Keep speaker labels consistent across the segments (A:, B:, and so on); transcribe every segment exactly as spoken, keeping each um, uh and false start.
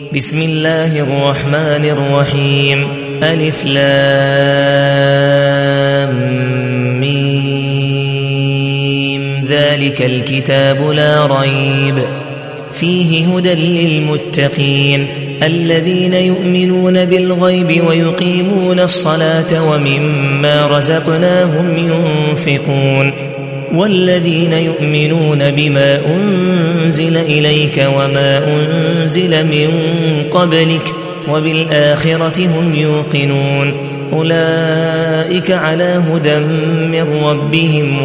A: بسم الله الرحمن الرحيم. ألف لام ميم. ذلك الكتاب لا ريب فيه هدى للمتقين الذين يؤمنون بالغيب ويقيمون الصلاة ومما رزقناهم ينفقون والذين يؤمنون بما أنزل إليك وما أنزل من قبلك وبالآخرة هم يوقنون أولئك على هدى من ربهم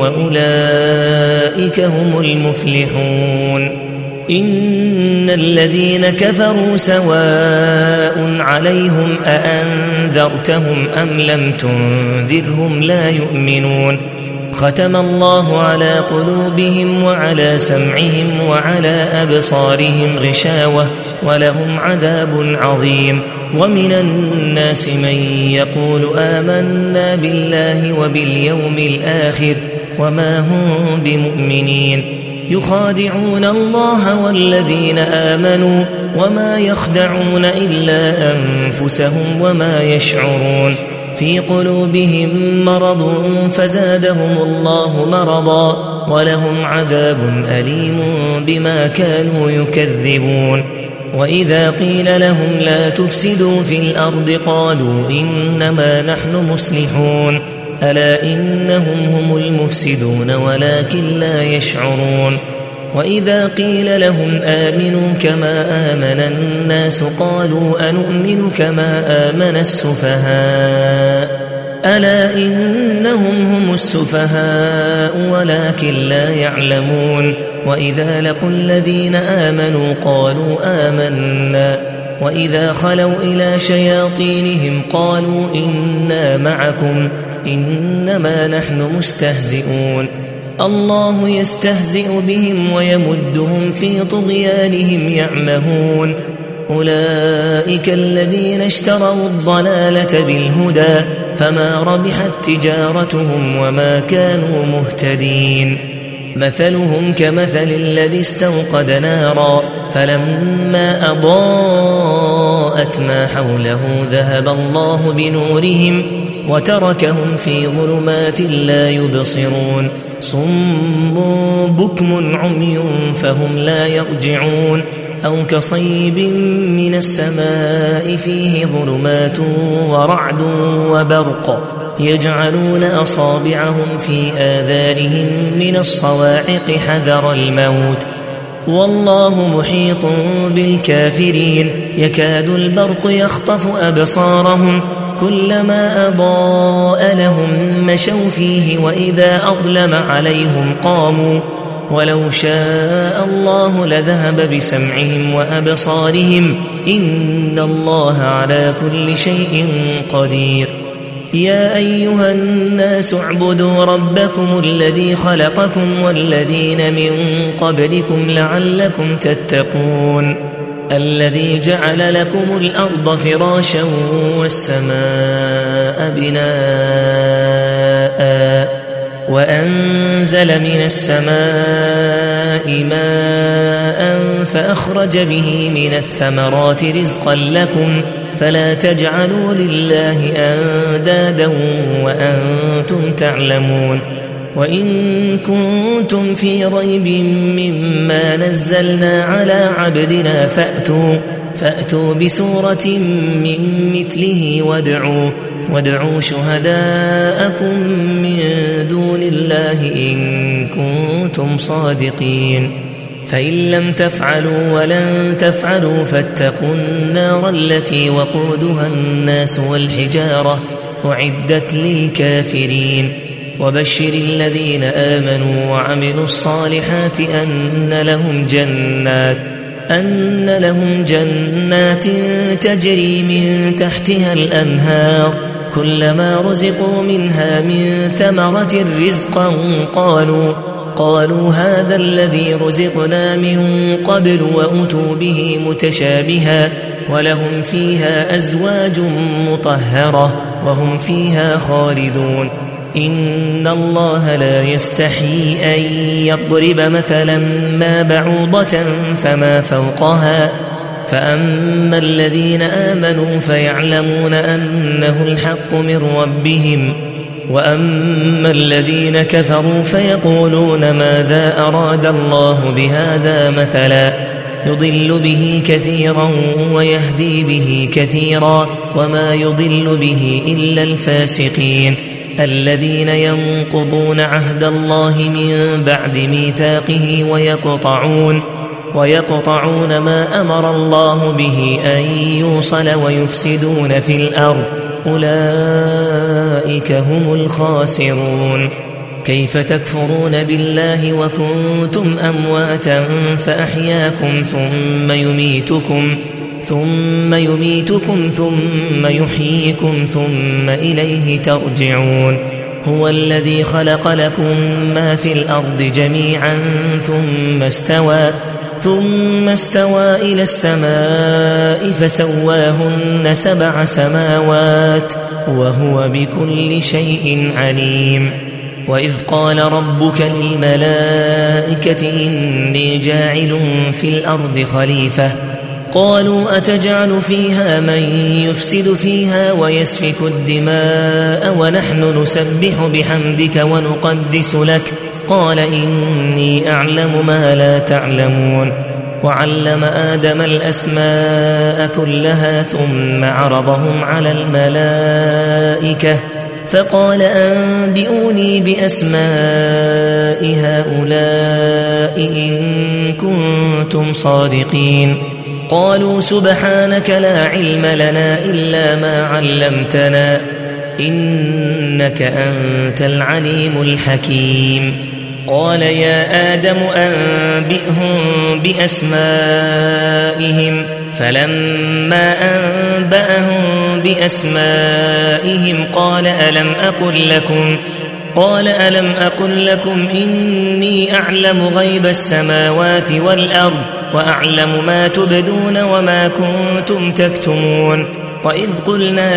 A: وأولئك هم المفلحون. إن الذين كفروا سواء عليهم أأنذرتهم أم لم تنذرهم لا يؤمنون. ختم الله على قلوبهم وعلى سمعهم وعلى أبصارهم غشاوة ولهم عذاب عظيم. ومن الناس من يقول آمنا بالله وباليوم الآخر وما هم بمؤمنين يخادعون الله والذين آمنوا وما يخدعون إلا أنفسهم وما يشعرون. في قلوبهم مرض فزادهم الله مرضا ولهم عذاب أليم بما كانوا يكذبون. وإذا قيل لهم لا تفسدوا في الأرض قالوا إنما نحن مصلحون ألا إنهم هم المفسدون ولكن لا يشعرون. وإذا قيل لهم آمنوا كما آمن الناس قالوا أنؤمن كما آمن السفهاء ألا إنهم هم السفهاء ولكن لا يعلمون. وإذا لقوا الذين آمنوا قالوا آمنا وإذا خلوا إلى شياطينهم قالوا إنا معكم إنما نحن مستهزئون. الله يستهزئ بهم ويمدهم في طغيانهم يعمهون. أولئك الذين اشتروا الضلالة بالهدى فما ربحت تجارتهم وما كانوا مهتدين. مثلهم كمثل الذي استوقد نارا فلما أضاءت ما حوله ذهب الله بنورهم وتركهم في ظلمات لا يبصرون. صم بكم عمي فهم لا يرجعون. أو كصيب من السماء فيه ظلمات ورعد وبرق يجعلون أصابعهم في آذانهم من الصواعق حذر الموت والله محيط بالكافرين. يكاد البرق يخطف أبصارهم كلما أضاء لهم مشوا فيه وإذا أظلم عليهم قاموا ولو شاء الله لذهب بسمعهم وأبصارهم إن الله على كل شيء قدير. يا أيها الناس اعبدوا ربكم الذي خلقكم والذين من قبلكم لعلكم تتقون الذي جعل لكم الأرض فراشا والسماء بناء وأنزل من السماء ماء فأخرج به من الثمرات رزقا لكم فلا تجعلوا لله أندادا وأنتم تعلمون. وإن كنتم في ريب مما نزلنا على عبدنا فأتوا, فأتوا بسورة من مثله وادعوا, وادعوا شهداءكم من دون الله إن كنتم صادقين. فإن لم تفعلوا ولن تفعلوا فاتقوا النار التي وقودها الناس والحجارة أعدت للكافرين. وبشر الذين آمنوا وعملوا الصالحات أن لهم جنات أن لهم جنات تجري من تحتها الأنهار كلما رزقوا منها من ثمرة رزقا قالوا قالوا هذا الذي رزقنا من قبل وأتوا به متشابها ولهم فيها أزواج مطهرة وهم فيها خالدون. إن الله لا يستحيي أن يضرب مثلا ما بعوضة فما فوقها فأما الذين آمنوا فيعلمون أنه الحق من ربهم وأما الذين كفروا فيقولون ماذا أراد الله بهذا مثلا يضل به كثيرا ويهدي به كثيرا وما يضل به إلا الفاسقين الذين ينقضون عهد الله من بعد ميثاقه ويقطعون ويقطعون ما أمر الله به أن يوصل ويفسدون في الأرض أولئك هم الخاسرون كيف تكفرون بالله وكنتم أمواتا فأحياكم ثم يميتكم ثم يميتكم ثم يحييكم ثم إليه ترجعون هو الذي خلق لكم ما في الأرض جميعا ثم استوى ثم استوى إلى السماء فسواهن سبع سماوات وهو بكل شيء عليم وإذ قال ربك للملائكة إني جاعل في الأرض خليفة قالوا أتجعل فيها من يفسد فيها ويسفك الدماء ونحن نسبح بحمدك ونقدس لك قال إني أعلم ما لا تعلمون وعلم آدم الأسماء كلها ثم عرضهم على الملائكة فقال أنبئوني بأسماء هؤلاء إن كنتم صادقين قالوا سبحانك لا علم لنا إلا ما علمتنا إنك أنت العليم الحكيم قال يا آدم أنبئهم بأسمائهم فلما أنبأهم بأسمائهم قال ألم أقل لكم قال ألم أقل لكم إني أعلم غيب السماوات والأرض وأعلم ما تبدون وما كنتم تكتمون وإذ قلنا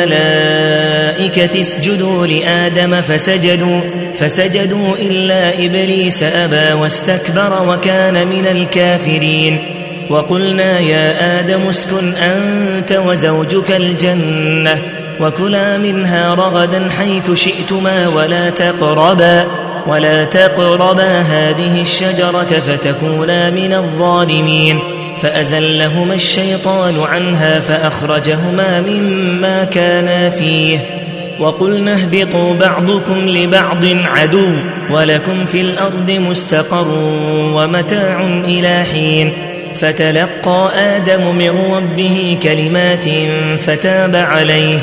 A: للملائكة اسجدوا لآدم فسجدوا فسجدوا إلا إبليس أبى واستكبر وكان من الكافرين وقلنا يا آدم اسكن أنت وزوجك الجنة وكلا منها رغدا حيث شئتما ولا تقربا ولا تقربا هذه الشجرة فتكونا من الظالمين فأزلهما الشيطان عنها فأخرجهما مما كانا فيه وقلنا اهبطوا بعضكم لبعض عدو ولكم في الأرض مستقر ومتاع إلى حين فتلقى آدم من ربه كلمات فتاب عليه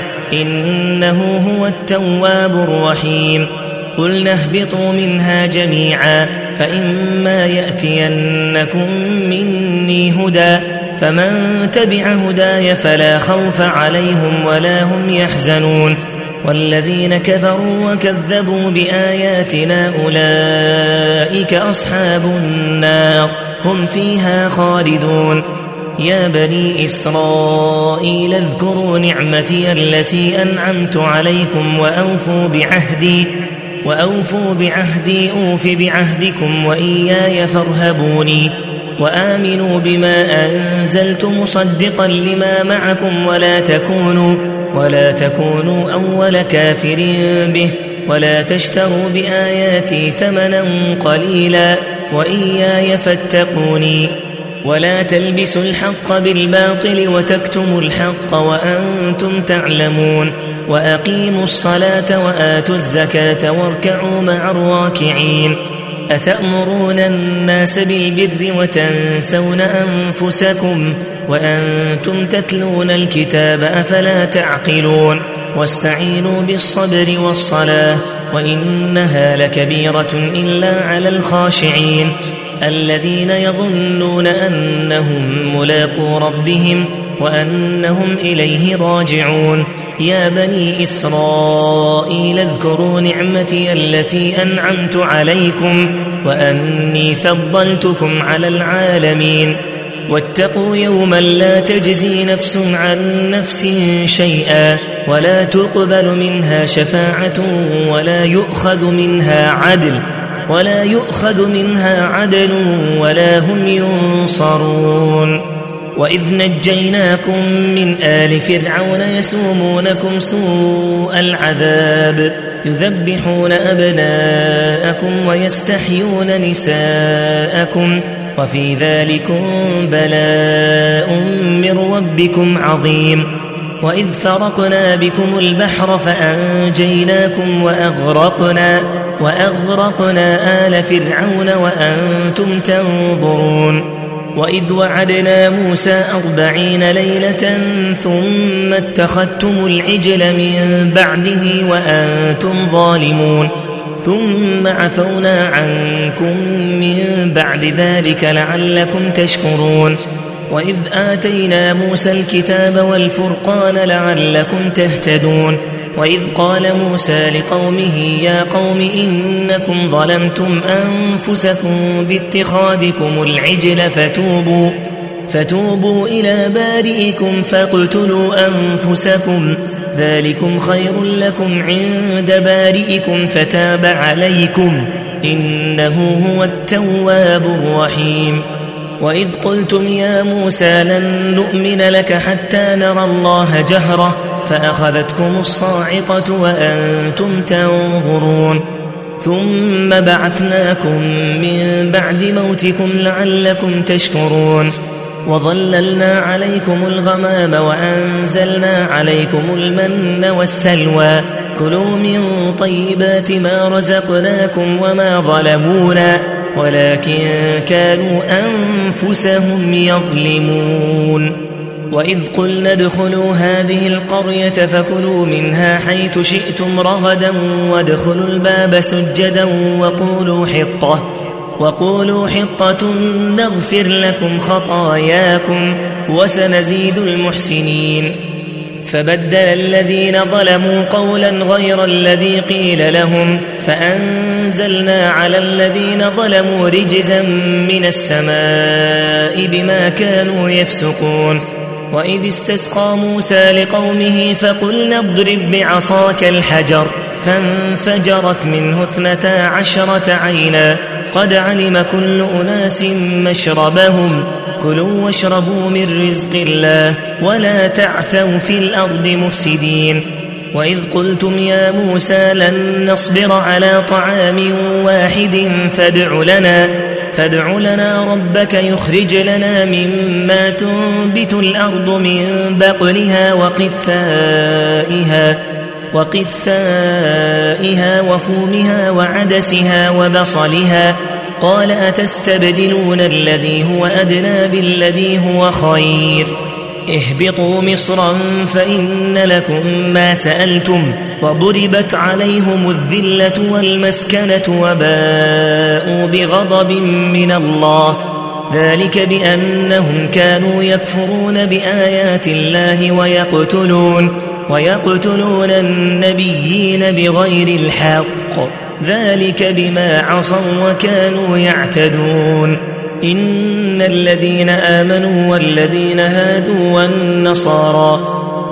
A: إنه هو التواب الرحيم قلنا اهبطوا منها جميعا فإما يأتينكم مني هدى فمن تبع هداي فلا خوف عليهم ولا هم يحزنون والذين كفروا وكذبوا بآياتنا أولئك أصحاب النار هم فيها خالدون يا بني إسرائيل اذكروا نعمتي التي أنعمت عليكم وأوفوا بعهدي وأوفوا بعهدي أوف بعهدكم وإياي فارهبوني وآمنوا بما أنزلت مصدقا لما معكم ولا تكونوا ولا تكونوا أول كافر به ولا تشتروا بآياتي ثمنا قليلا وإياي فاتقوني ولا تلبسوا الحق بالباطل وتكتموا الحق وأنتم تعلمون وأقيموا الصلاة وآتوا الزكاة واركعوا مع الراكعين أتأمرون الناس بالبر وتنسون أنفسكم وأنتم تتلون الكتاب أفلا تعقلون واستعينوا بالصبر والصلاة وإنها لكبيرة إلا على الخاشعين الذين يظنون أنهم ملاقو ربهم وأنهم إليه راجعون يا بني إسرائيل اذكروا نعمتي التي أنعمت عليكم وأني فضلتكم على العالمين واتقوا يوما لا تجزي نفس عن نفس شيئا ولا تقبل منها شفاعة ولا يؤخذ منها عدل ولا يؤخذ منها عدل ولا هم ينصرون وإذ نجيناكم من آل فرعون يسومونكم سوء العذاب يذبحون أبناءكم ويستحيون نساءكم وفي ذلكم بلاء من ربكم عظيم. وإذ فرقنا بكم البحر فأنجيناكم وأغرقنا, وأغرقنا آل فرعون وأنتم تنظرون. وإذ وعدنا موسى أربعين ليلة ثم اتخذتم العجل من بعده وأنتم ظالمون ثم عفونا عنكم من بعد ذلك لعلكم تشكرون. وإذ آتينا موسى الكتاب والفرقان لعلكم تهتدون. وإذ قال موسى لقومه يا قوم إنكم ظلمتم أنفسكم باتخاذكم العجل فتوبوا, فتوبوا إلى بارئكم فاقتلوا أنفسكم ذلكم خير لكم عند بارئكم فتاب عليكم إنه هو التواب الرحيم. وإذ قلتم يا موسى لن نؤمن لك حتى نرى الله جهرة فأخذتكم الصاعقة وأنتم تنظرون ثم بعثناكم من بعد موتكم لعلكم تشكرون. وظللنا عليكم الغمام وأنزلنا عليكم المن والسلوى كلوا من طيبات ما رزقناكم وما ظلمونا ولكن كانوا أنفسهم يظلمون. وإذ قلنا ادخلوا هذه القرية فكلوا منها حيث شئتم رغدا وادخلوا الباب سجدا وقولوا حطة, وقولوا حطة نغفر لكم خطاياكم وسنزيد المحسنين. فبدل الذين ظلموا قولا غير الذي قيل لهم فأنزلنا على الذين ظلموا رجزا من السماء بما كانوا يفسقون. وإذ استسقى موسى لقومه فقلنا اضرب بعصاك الحجر فانفجرت منه اثنتا عشرة عينا قد علم كل أناس مشربهم كلوا واشربوا من رزق الله ولا تعثوا في الأرض مفسدين. وإذ قلتم يا موسى لن نصبر على طعام واحد فادع لنا, فادع لنا ربك يخرج لنا مما تنبت الأرض من بقلها وقثائها, وقثائها وفومها وعدسها وبصلها قال أتستبدلون الذي هو أدنى بالذي هو خير اهبطوا مصرا فإن لكم ما سألتم وضربت عليهم الذلة والمسكنة وباءوا بغضب من الله ذلك بأنهم كانوا يكفرون بآيات الله ويقتلون, ويقتلون النبيين بغير الحق ذلك بما عصوا وكانوا يعتدون. إن الذين آمنوا والذين هادوا والنصارى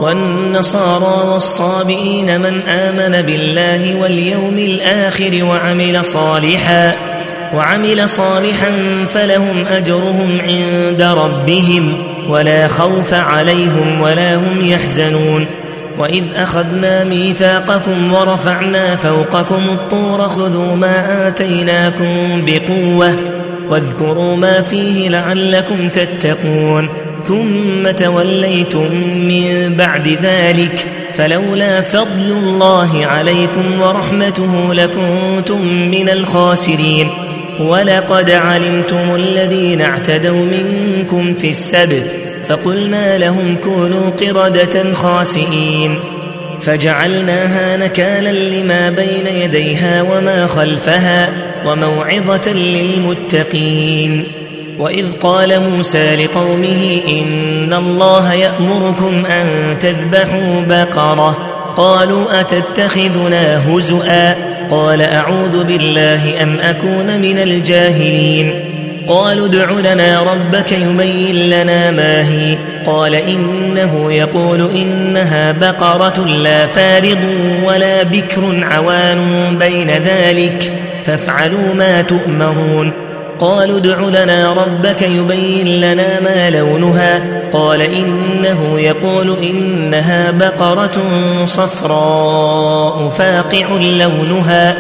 A: والنصارى والصابئين من آمن بالله واليوم الآخر وعمل صالحا وعمل صالحا فلهم أجرهم عند ربهم ولا خوف عليهم ولا هم يحزنون. وإذ أخذنا ميثاقكم ورفعنا فوقكم الطور خذوا ما آتيناكم بقوة واذكروا ما فيه لعلكم تتقون ثم توليتم من بعد ذلك فلولا فضل الله عليكم ورحمته لكنتم من الخاسرين. ولقد علمتم الذين اعتدوا منكم في السبت فقلنا لهم كونوا قردة خاسئين فجعلناها نكالا لما بين يديها وما خلفها وموعظة للمتقين. وإذ قال موسى لقومه إن الله يأمركم أن تذبحوا بقرة قالوا أتتخذنا هزؤا قال أعوذ بالله أن أكون من الجاهلين. قالوا ادع لنا ربك يبين لنا ما هي قال إنه يقول إنها بقرة لا فارض ولا بكر عوان بين ذلك فافعلوا ما تؤمرون. قالوا ادع لنا ربك يبين لنا ما لونها قال إنه يقول إنها بقرة صفراء فاقع لونها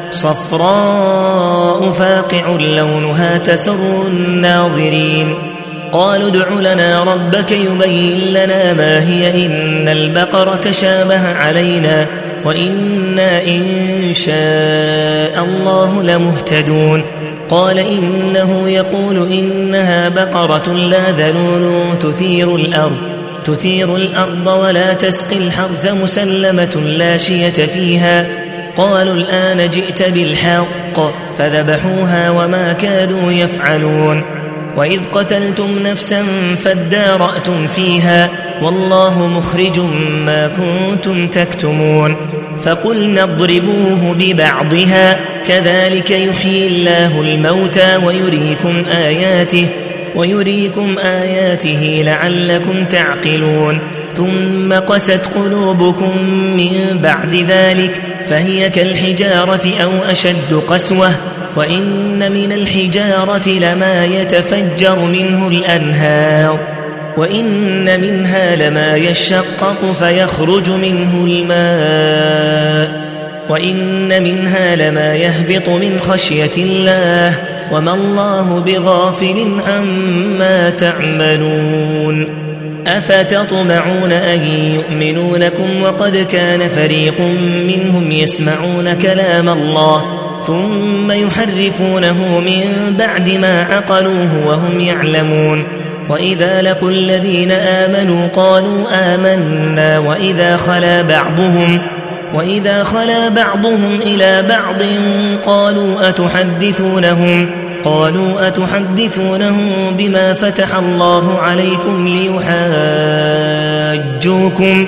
A: صفراء فاقع لونها تسر الناظرين. قالوا ادع لنا ربك يبين لنا ما هي إن البقرة شابه علينا وإنا إن شاء الله لمهتدون. قال إنه يقول إنها بقرة لا ذلول تثير الأرض تثير الأرض ولا تسقي الحرث مسلمة لا شية فيها. قالوا الآن جئت بالحق فذبحوها وما كادوا يفعلون. وإذ قتلتم نفسا فادارأتم فيها والله مخرج ما كنتم تكتمون. فقلنا اضربوه ببعضها كذلك يحيي الله الموتى ويريكم آياته ويريكم آياته لعلكم تعقلون. ثم قست قلوبكم من بعد ذلك فهي كالحجارة أو أشد قسوة وإن من الحجارة لما يتفجر منه الأنهار وإن منها لما يشقق فيخرج منه الماء وإن منها لما يهبط من خشية الله وما الله بغافل عما تعملون. أفتطمعون أن يؤمنوا لكم وقد كان فريق منهم يسمعون كلام الله ثم يحرفونه من بعد ما عقلوه وهم يعلمون. وإذا لقوا الذين آمنوا قالوا آمنا وإذا خلا بعضهم وإذا خلا بعضهم إلى بعض قالوا أتحدثونهم قالوا أتحدثونهم بما فتح الله عليكم ليحاجوكم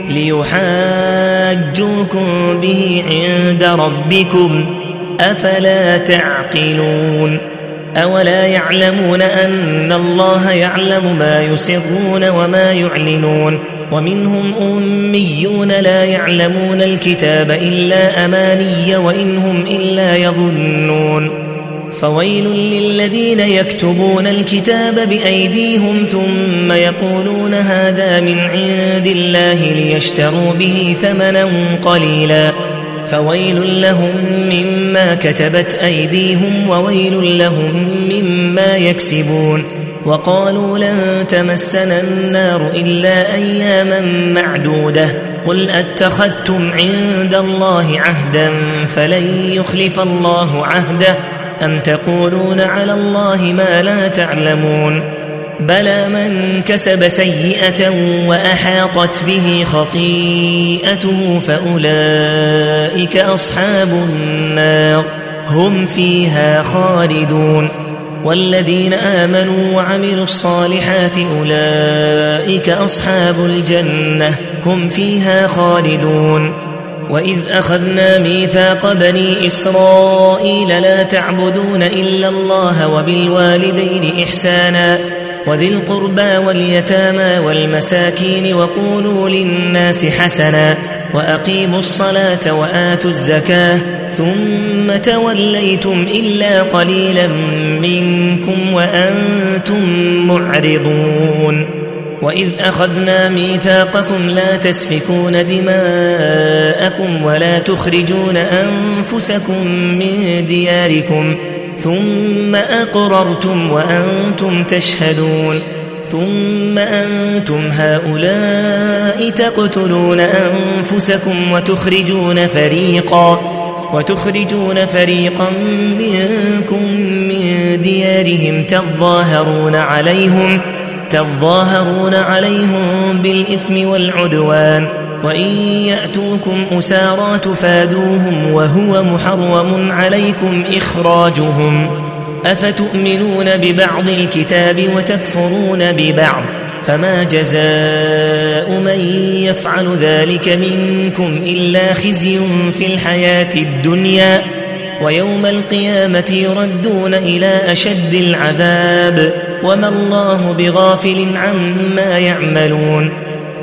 A: ليحاجوكم به عند ربكم أفلا تعقلون. أولا يعلمون أن الله يعلم ما يسرون وما يعلنون. ومنهم أميون لا يعلمون الكتاب إلا أماني وإن هم إلا يظنون. فويل للذين يكتبون الكتاب بأيديهم ثم يقولون هذا من عند الله ليشتروا به ثمنا قليلا فويل لهم مما كتبت أيديهم وويل لهم مما يكسبون. وقالوا لن تمسنا النار إلا أياما معدودة قل أتخذتم عند الله عهدا فلن يخلف الله عهده أم تقولون على الله ما لا تعلمون. بلى من كسب سيئة وأحاطت به خطيئته فأولئك أصحاب النار هم فيها خالدون. والذين آمنوا وعملوا الصالحات أولئك أصحاب الجنة هم فيها خالدون. وإذ أخذنا ميثاق بني إسرائيل لا تعبدون إلا الله وبالوالدين إحسانا وذي القربى واليتامى والمساكين وقولوا للناس حسنا وأقيموا الصلاة وآتوا الزكاة ثم توليتم إلا قليلا منكم وأنتم معرضون. وإذ أخذنا ميثاقكم لا تسفكون دماءكم ولا تخرجون أنفسكم من دياركم ثم أقررتم وأنتم تشهدون ثم أنتم هؤلاء تقتلون أنفسكم وتخرجون فريقا وتخرجون فريقا منكم من ديارهم تظاهرون عليهم تظاهرون عليهم بالإثم والعدوان وإن يأتوكم أسارى تفادوهم وهو محرم عليكم إخراجهم أفتؤمنون ببعض الكتاب وتكفرون ببعض فما جزاء من يفعل ذلك منكم إلا خزي في الحياة الدنيا ويوم القيامة يردون إلى أشد العذاب وما الله بغافل عما يعملون.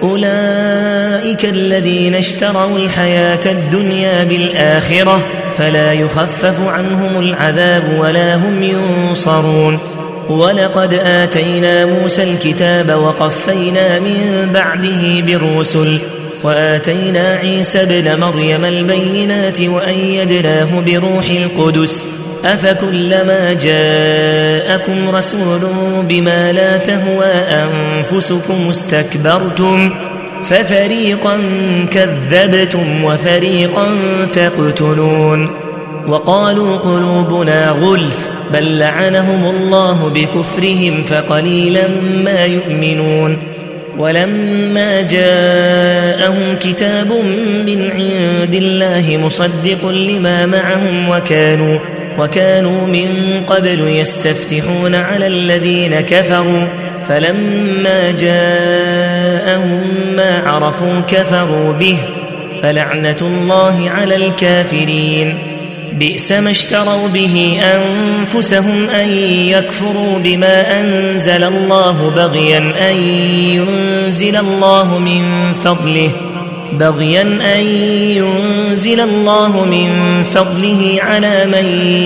A: أولئك الذين اشتروا الحياة الدنيا بالآخرة فلا يخفف عنهم العذاب ولا هم ينصرون. ولقد آتينا موسى الكتاب وقفينا من بعده بالرسل وآتينا عيسى ابن مريم البينات وأيدناه بروح القدس أفكلما جاءكم رسول بما لا تهوى أنفسكم استكبرتم ففريقا كذبتم وفريقا تقتلون وقالوا قلوبنا غلف بل لعنهم الله بكفرهم فقليلا ما يؤمنون ولما جاءهم كتاب من عند الله مصدق لما معهم وكانوا وكانوا من قبل يستفتحون على الذين كفروا فلما جاءهم ما عرفوا كفروا به فلعنة الله على الكافرين بئس ما اشتروا به أنفسهم أن يكفروا بما أنزل الله بغيا أن ينزل الله من فضله بغيا أن ينزل الله من فضله على من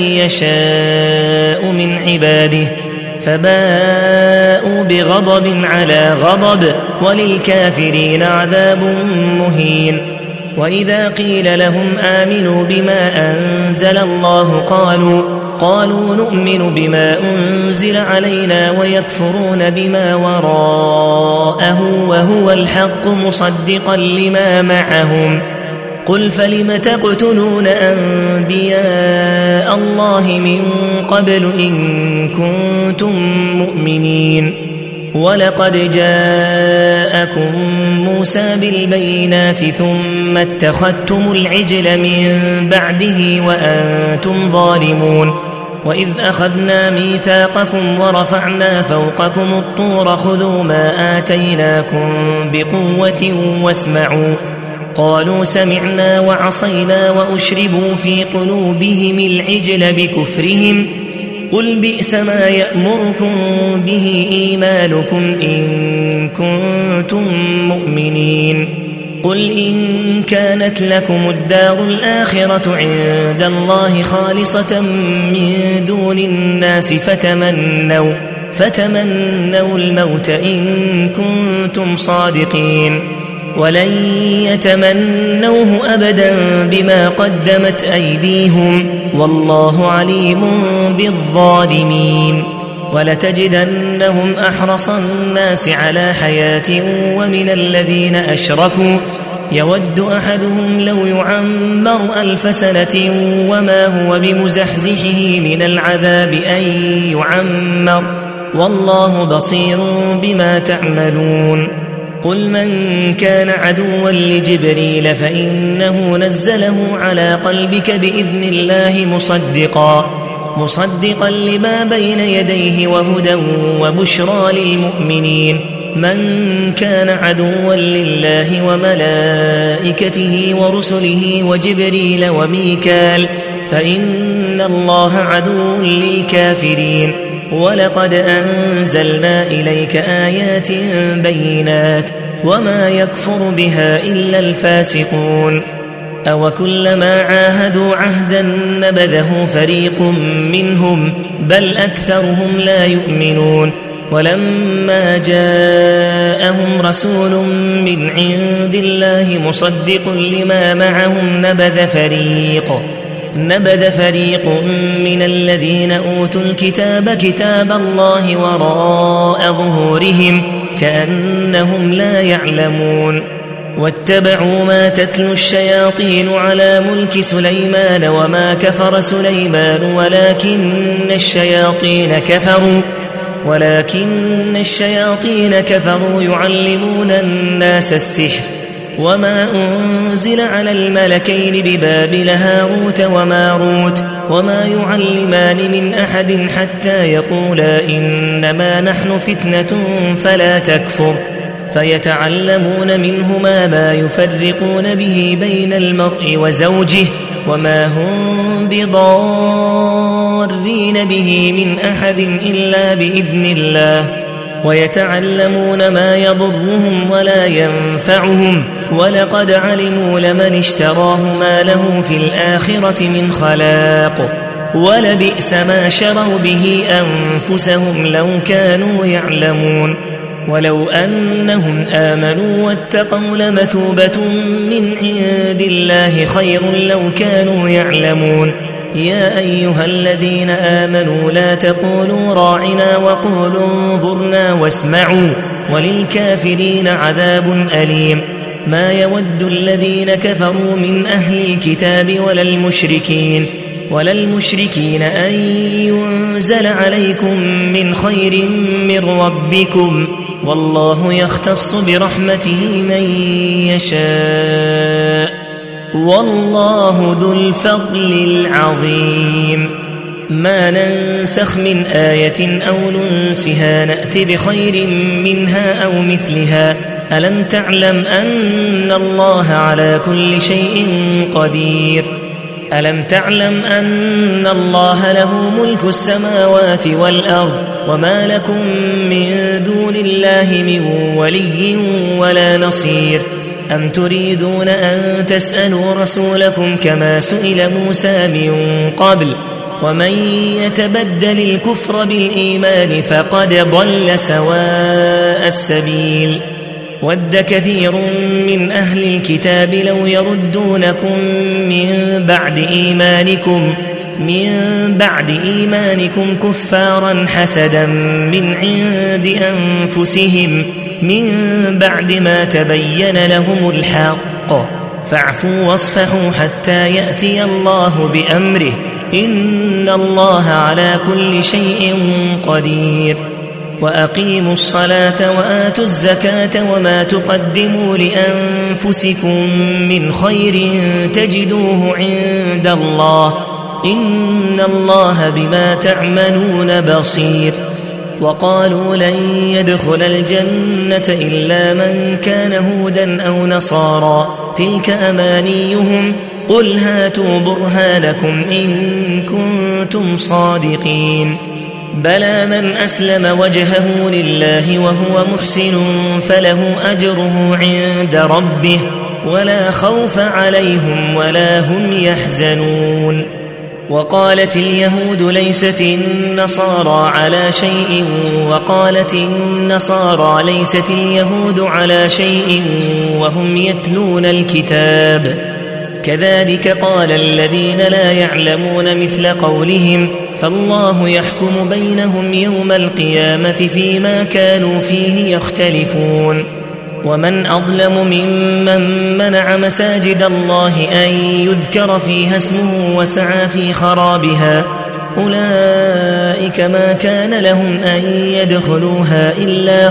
A: يشاء من عباده فباءوا بغضب على غضب وللكافرين عذاب مهين وإذا قيل لهم آمنوا بما أنزل الله قالوا قالوا نؤمن بما أنزل علينا ويكفرون بما وراءه وهو الحق مصدقا لما معهم قل فلم تقتلون أنبياء الله من قبل إن كنتم مؤمنين ولقد جاءكم موسى بالبينات ثم اتخذتم العجل من بعده وأنتم ظالمون وإذ أخذنا ميثاقكم ورفعنا فوقكم الطور خذوا ما آتيناكم بقوة واسمعوا قالوا سمعنا وعصينا وأشربوا في قلوبهم العجل بكفرهم قل بئس ما يأمركم به إيمانكم إن كنتم مؤمنين قل إن كانت لكم الدار الآخرة عند الله خالصة من دون الناس فتمنوا فتمنوا الموت إن كنتم صادقين ولن يتمنوه أبدا بما قدمت أيديهم والله عليم بالظالمين ولتجدنهم أحرص الناس على حياة ومن الذين أشركوا يود أحدهم لو يعمر ألف سنة وما هو بمزحزحه من العذاب أن يعمر والله بصير بما تعملون قل من كان عدوا لجبريل فإنه نزله على قلبك بإذن الله مصدقا مصدقا لما بين يديه وهدى وبشرى للمؤمنين من كان عدوا لله وملائكته ورسله وجبريل وميكال فإن الله عدو للكافرين ولقد أنزلنا إليك آيات بينات وما يكفر بها إلا الفاسقون أوكلما عاهدوا عهدا نبذه فريق منهم بل أكثرهم لا يؤمنون ولما جاءهم رسول من عند الله مصدق لما معهم نبذ فريق نبذ فريق من الذين أوتوا الكتاب كتاب الله وراء ظهورهم كأنهم لا يعلمون واتبعوا ما تتلو الشياطين على ملك سليمان وما كفر سليمان ولكن الشياطين كفروا ولكن الشياطين كفروا يعلمون الناس السحر وما أنزل على الملكين ببابل هاروت وماروت وما يعلمان من أحد حتى يقولا إنما نحن فتنة فلا تكفر فيتعلمون منهما ما يفرقون به بين المرء وزوجه وما هم بضارين به من أحد إلا بإذن الله ويتعلمون ما يضرهم ولا ينفعهم ولقد علموا لمن اشتراه ما له في الآخرة من خلاق ولبئس ما شروا به أنفسهم لو كانوا يعلمون ولو أنهم آمنوا واتقوا لمثوبة من عند الله خير لو كانوا يعلمون يا أيها الذين آمنوا لا تقولوا راعنا وقولوا انظرنا واسمعوا وللكافرين عذاب أليم ما يود الذين كفروا من أهل الكتاب ولا المشركين ولا المشركين أن ينزل عليكم من خير من ربكم والله يختص برحمته من يشاء والله ذو الفضل العظيم ما ننسخ من آية أو ننسها نأت بخير منها أو مثلها ألم تعلم أن الله على كل شيء قدير ألم تعلم أن الله له ملك السماوات والأرض وما لكم من دون الله من ولي ولا نصير أم تريدون أن تسألوا رسولكم كما سئل موسى من قبل ومن يتبدل الكفر بالإيمان فقد ضل سواء السبيل ود كثير من أهل الكتاب لو يردونكم من بعد إيمانكم من بعد إيمانكم كفارا حسدا من عند أنفسهم من بعد ما تبين لهم الحق فاعفوا واصفحوا حتى يأتي الله بأمره إن الله على كل شيء قدير وأقيموا الصلاة وآتوا الزكاة وما تقدموا لأنفسكم من خير تجدوه عند الله إن الله بما تعملون بصير وقالوا لن يدخل الجنة إلا من كان هودا أو نصارى تلك أمانيهم قل هاتوا برهانكم إن كنتم صادقين بلى من أسلم وجهه لله وهو محسن فله أجره عند ربه ولا خوف عليهم ولا هم يحزنون وقالت اليهود ليست النصارى على شيء وقالت النصارى ليست اليهود على شيء وهم يتلون الكتاب كذلك قال الذين لا يعلمون مثل قولهم فالله يحكم بينهم يوم القيامة فيما كانوا فيه يختلفون ومن أظلم ممن منع مساجد الله أن يذكر فيها اسمه وسعى في خرابها أولئك ما كان لهم أن يدخلوها إلا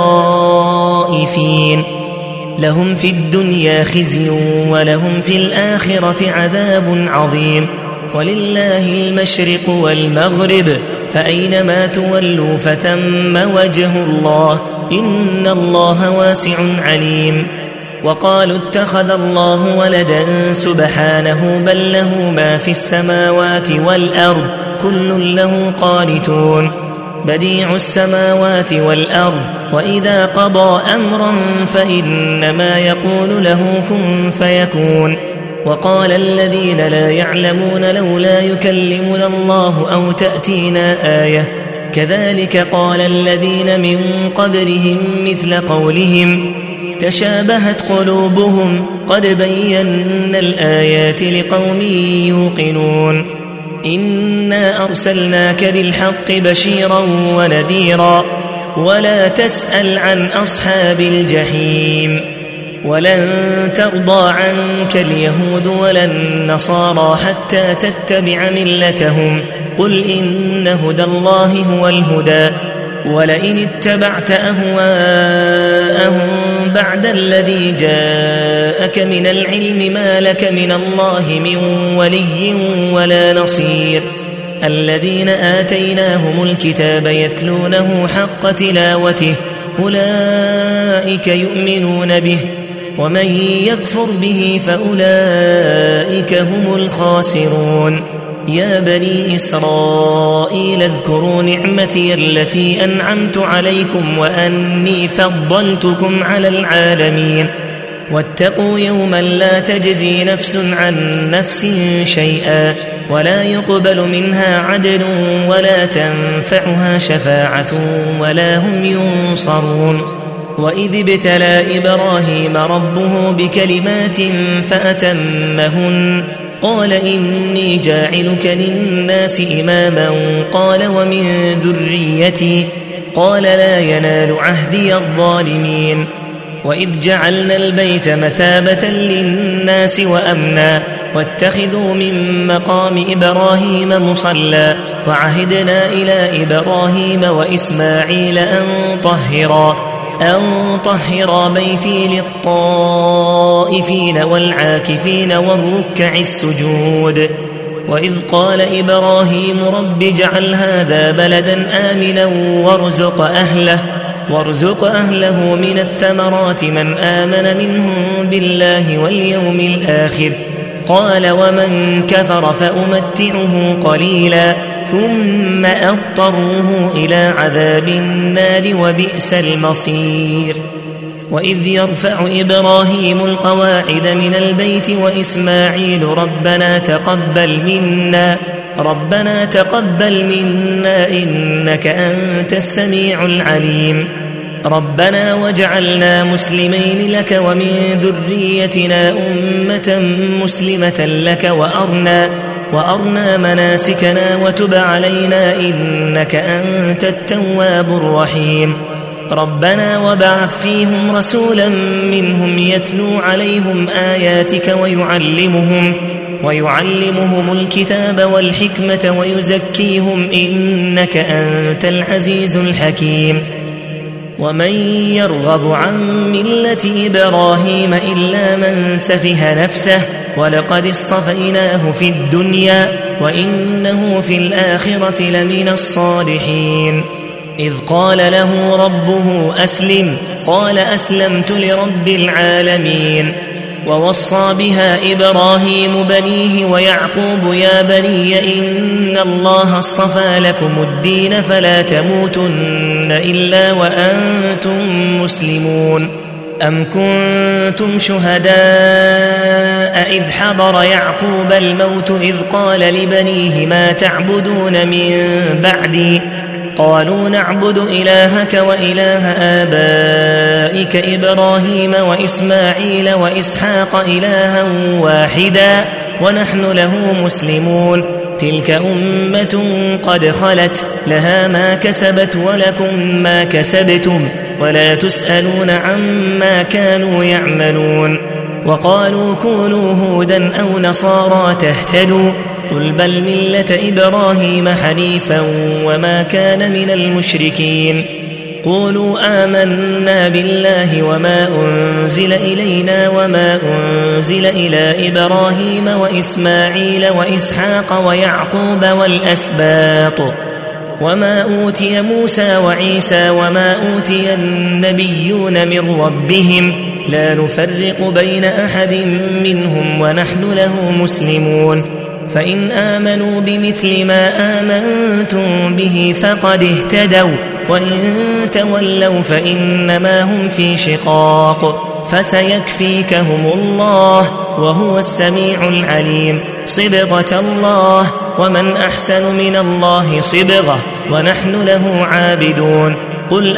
A: خائفين لهم في الدنيا خزي ولهم في الآخرة عذاب عظيم ولله المشرق والمغرب فأينما تولوا فثم وجه الله إن الله واسع عليم وقالوا اتخذ الله ولدا سبحانه بل له ما في السماوات والأرض كل له قانتون بديع السماوات والأرض وإذا قضى أمرا فإنما يقول له كن فيكون وقال الذين لا يعلمون لولا يكلمنا الله أو تأتينا آية كذلك قال الذين من قبلهم مثل قولهم تشابهت قلوبهم قد بينا الآيات لقوم يوقنون إنا أرسلناك بالحق بشيرا ونذيرا ولا تسأل عن أصحاب الجحيم ولن ترضى عنك اليهود ولا النصارى حتى تتبع ملتهم قل إن هدى الله هو الهدى ولئن اتبعت أهواءهم بعد الذي جاءك من العلم ما لك من الله من ولي ولا نصير الذين آتيناهم الكتاب يتلونه حق تلاوته أولئك يؤمنون به ومن يكفر به فأولئك هم الخاسرون يا بني إسرائيل اذكروا نعمتي التي أنعمت عليكم وأني فضلتكم على العالمين واتقوا يوما لا تجزي نفس عن نفس شيئا ولا يقبل منها عدل ولا تنفعها شفاعة ولا هم ينصرون. وإذ ابتلى إبراهيم ربه بكلمات فأتمهن قال إني جاعلك للناس إماما قال ومن ذريتي قال لا ينال عهدي الظالمين. وإذ جعلنا البيت مثابة للناس وأمنا واتخذوا من مقام إبراهيم مصلى وعهدنا إلى إبراهيم وإسماعيل أن طهرا أن طهر بيتي للطائفين والعاكفين والركع السجود. وإذ قال إبراهيم رب اجعل هذا بلدا آمنا وارزق أهله وارزق أهله من الثمرات من آمن منهم بالله واليوم الآخر قال ومن كفر فأمتعه قليلا ثم أضطره إلى عذاب النار وبئس المصير. وإذ يرفع إبراهيم القواعد من البيت وإسماعيل ربنا تقبل منا ربنا تقبل منا إنك أنت السميع العليم ربنا واجعلنا مسلمين لك ومن ذريتنا أمة مسلمة لك وأرنا وأرنا مناسكنا وتب علينا إنك أنت التواب الرحيم ربنا وبعث فيهم رسولا منهم يتلو عليهم آياتك ويعلمهم ويعلمهم الكتاب والحكمة ويزكيهم إنك أنت العزيز الحكيم. ومن يرغب عن ملة إبراهيم إلا من سفه نفسه ولقد اصطفيناه في الدنيا وإنه في الآخرة لمن الصالحين. إذ قال له ربه أسلم قال أسلمت لرب العالمين. ووصى بها إبراهيم بنيه ويعقوب يا بني إن الله اصطفى لكم الدين فلا تموتن إلا وأنتم مسلمون. أم كنتم شهداء إذ حضر يعقوب الموت إذ قال لبنيه ما تعبدون من بعدي قالوا نعبد إلهك وإله آبائك إبراهيم وإسماعيل وإسحاق إلها واحدا ونحن له مسلمون. تلك أمة قد خلت لها ما كسبت ولكم ما كسبتم ولا تسألون عما كانوا يعملون. وقالوا كونوا هودا أو نصارى تهتدوا قل بل ملة إبراهيم حنيفا وما كان من المشركين. قولوا آمنا بالله وما أنزل إلينا وما أنزل إلى إبراهيم وإسماعيل وإسحاق ويعقوب والأسباط وما أوتي موسى وعيسى وما أوتي النبيون من ربهم لا نفرق بين أحد منهم ونحن له مسلمون. فإن آمنوا بمثل ما آمنتم به فقد اهتدوا وإن تولوا فإنما هم في شقاق فسيكفيكهم الله وهو السميع العليم. صبغة الله ومن أحسن من الله صبغة ونحن له عابدون. قل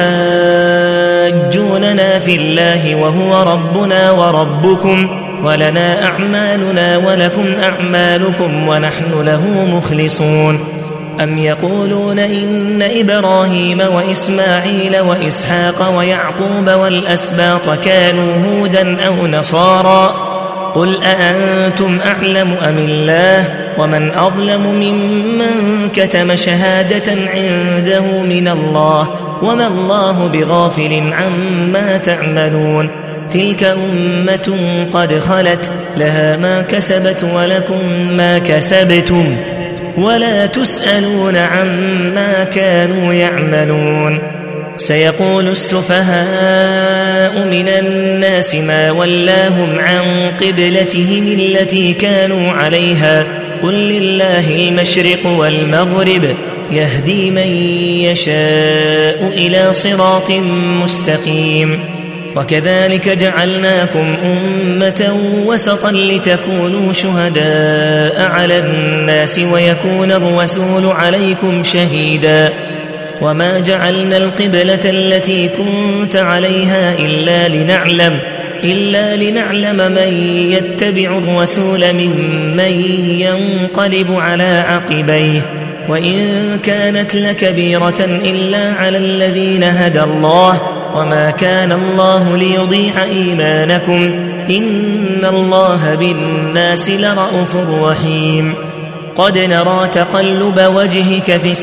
A: أتحاجوننا في الله وهو ربنا وربكم ولنا أعمالنا ولكم أعمالكم ونحن له مخلصون. أم يقولون إن إبراهيم وإسماعيل وإسحاق ويعقوب والأسباط كانوا هودا أو نصارى قل أأنتم أعلم أم الله ومن أظلم ممن كتم شهادة عنده من الله وما الله بغافل عما تعملون. تلك أمة قد خلت لها ما كسبت ولكم ما كسبتم ولا تسألون عما كانوا يعملون. سيقول السفهاء من الناس ما ولاهم عن قبلتهم التي كانوا عليها قل لله المشرق والمغرب يهدي من يشاء إلى صراط مستقيم. وكذلك جعلناكم أمة وسطا لتكونوا شهداء على الناس ويكون الرسول عليكم شهيدا وما جعلنا القبلة التي كنت عليها إلا لنعلم إلا لنعلم من يتبع الرسول ممن ينقلب على عقبيه وإن كانت لكبيرة إلا على الذين هدى الله وما كان الله ليضيع إيمانكم إن الله بالناس لرءوف رحيم قد نرى تقلب وجهك في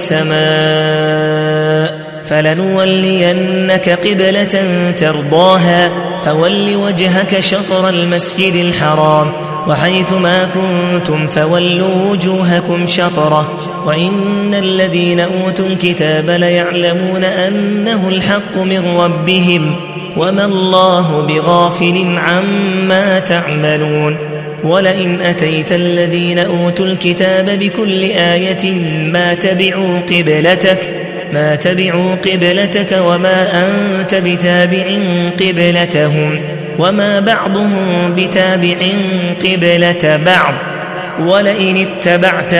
A: السماء فلنولينك قبلة ترضاها فول وجهك شطر المسجد الحرام وحيث ما كنتم فولوا وجوهكم شطره وإن الذين أوتوا الكتاب ليعلمون أنه الحق من ربهم وما الله بغافل عما تعملون ولئن أتيت الذين أوتوا الكتاب بكل آية ما تبعوا قبلتك ما تبعوا قبلتك وما أنت بتابع قبلتهم وما بعضهم بتابع قبلة بعض ولئن اتبعت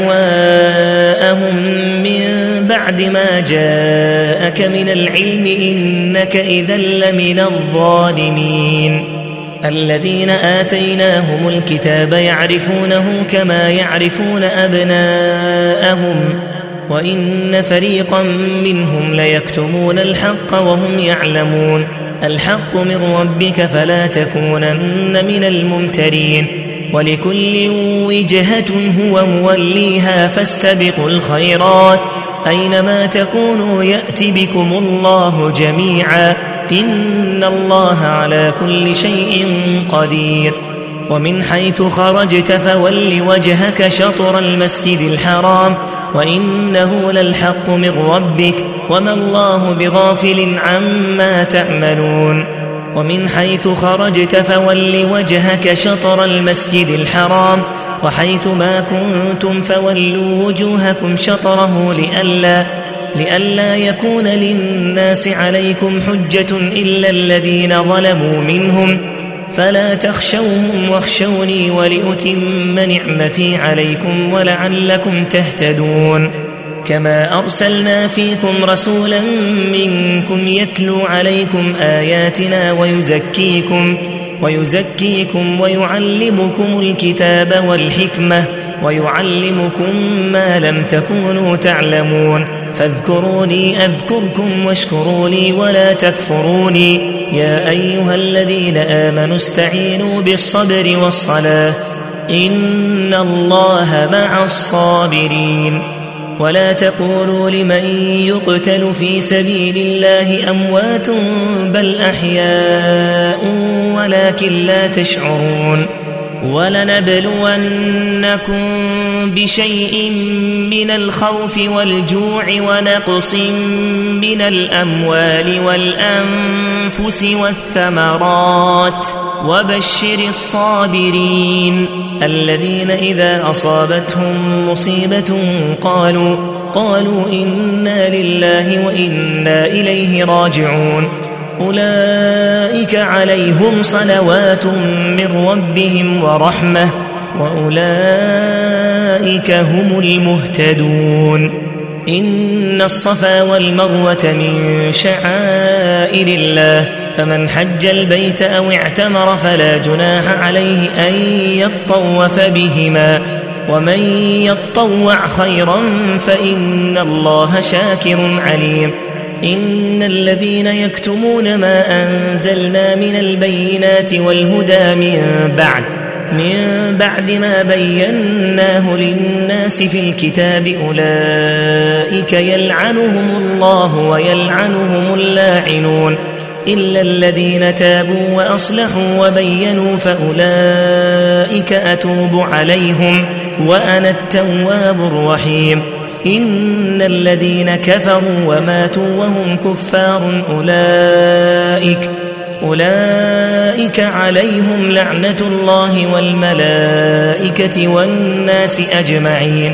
A: أهواءهم من بعد ما جاءك من العلم إنك إذا لمن الظالمين الذين آتيناهم الكتاب يعرفونه كما يعرفون أبناءهم وإن فريقا منهم ليكتمون الحق وهم يعلمون الحق من ربك فلا تكونن من الممترين ولكل وجهة هو موليها فاستبقوا الخيرات أينما تكونوا يأتي بكم الله جميعا إن الله على كل شيء قدير ومن حيث خرجت فول وجهك شطر المسجد الحرام وإنه للحق من ربك وما الله بغافل عما تعملون ومن حيث خرجت فول وجهك شطر المسجد الحرام وحيث ما كنتم فولوا وجوهكم شطره لئلا لئلا يكون للناس عليكم حجة إلا الذين ظلموا منهم فلا تخشوهم واخشوني ولأتم نعمتي عليكم ولعلكم تهتدون كما أرسلنا فيكم رسولا منكم يتلو عليكم آياتنا ويزكيكم ويزكيكم ويعلمكم الكتاب والحكمة ويعلمكم ما لم تكونوا تعلمون فاذكروني أذكركم واشكروا لي ولا تكفروني يا أيها الذين آمنوا استعينوا بالصبر والصلاة إن الله مع الصابرين ولا تقولوا لمن يقتل في سبيل الله أموات بل أحياء ولكن لا تشعرون ولنبلونكم بشيء من الخوف والجوع ونقص من الأموال والأنفس والثمرات وبشر الصابرين الذين إذا أصابتهم مصيبة قالوا قالوا إنا لله وإنا إليه راجعون أولئك عليهم صلوات من ربهم ورحمة وأولئك هم المهتدون إن الصفا والمروة من شعائر الله فمن حج البيت أو اعتمر فلا جناح عليه أن يطوف بهما ومن يطوع خيرا فإن الله شاكر عليم إن الذين يكتمون ما أنزلنا من البينات والهدى من بعد من بعد ما بيناه للناس في الكتاب أولئك يلعنهم الله ويلعنهم اللاعنون إلا الذين تابوا وأصلحوا وبينوا فأولئك أتوب عليهم وأنا التواب الرحيم إن الذين كفروا وماتوا وهم كفار أولئك أولئك عليهم لعنة الله والملائكة والناس أجمعين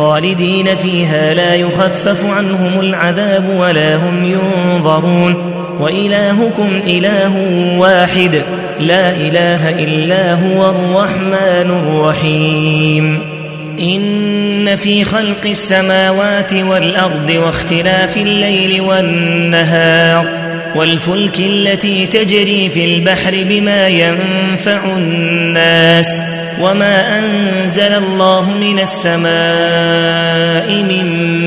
A: خالدين فيها لا يخفف عنهم العذاب ولا هم ينظرون وإلهكم إله واحد لا إله إلا هو الرحمن الرحيم إن في خلق السماوات والأرض واختلاف الليل والنهار والفلك التي تجري في البحر بما ينفع الناس وما أنزل الله من السماء من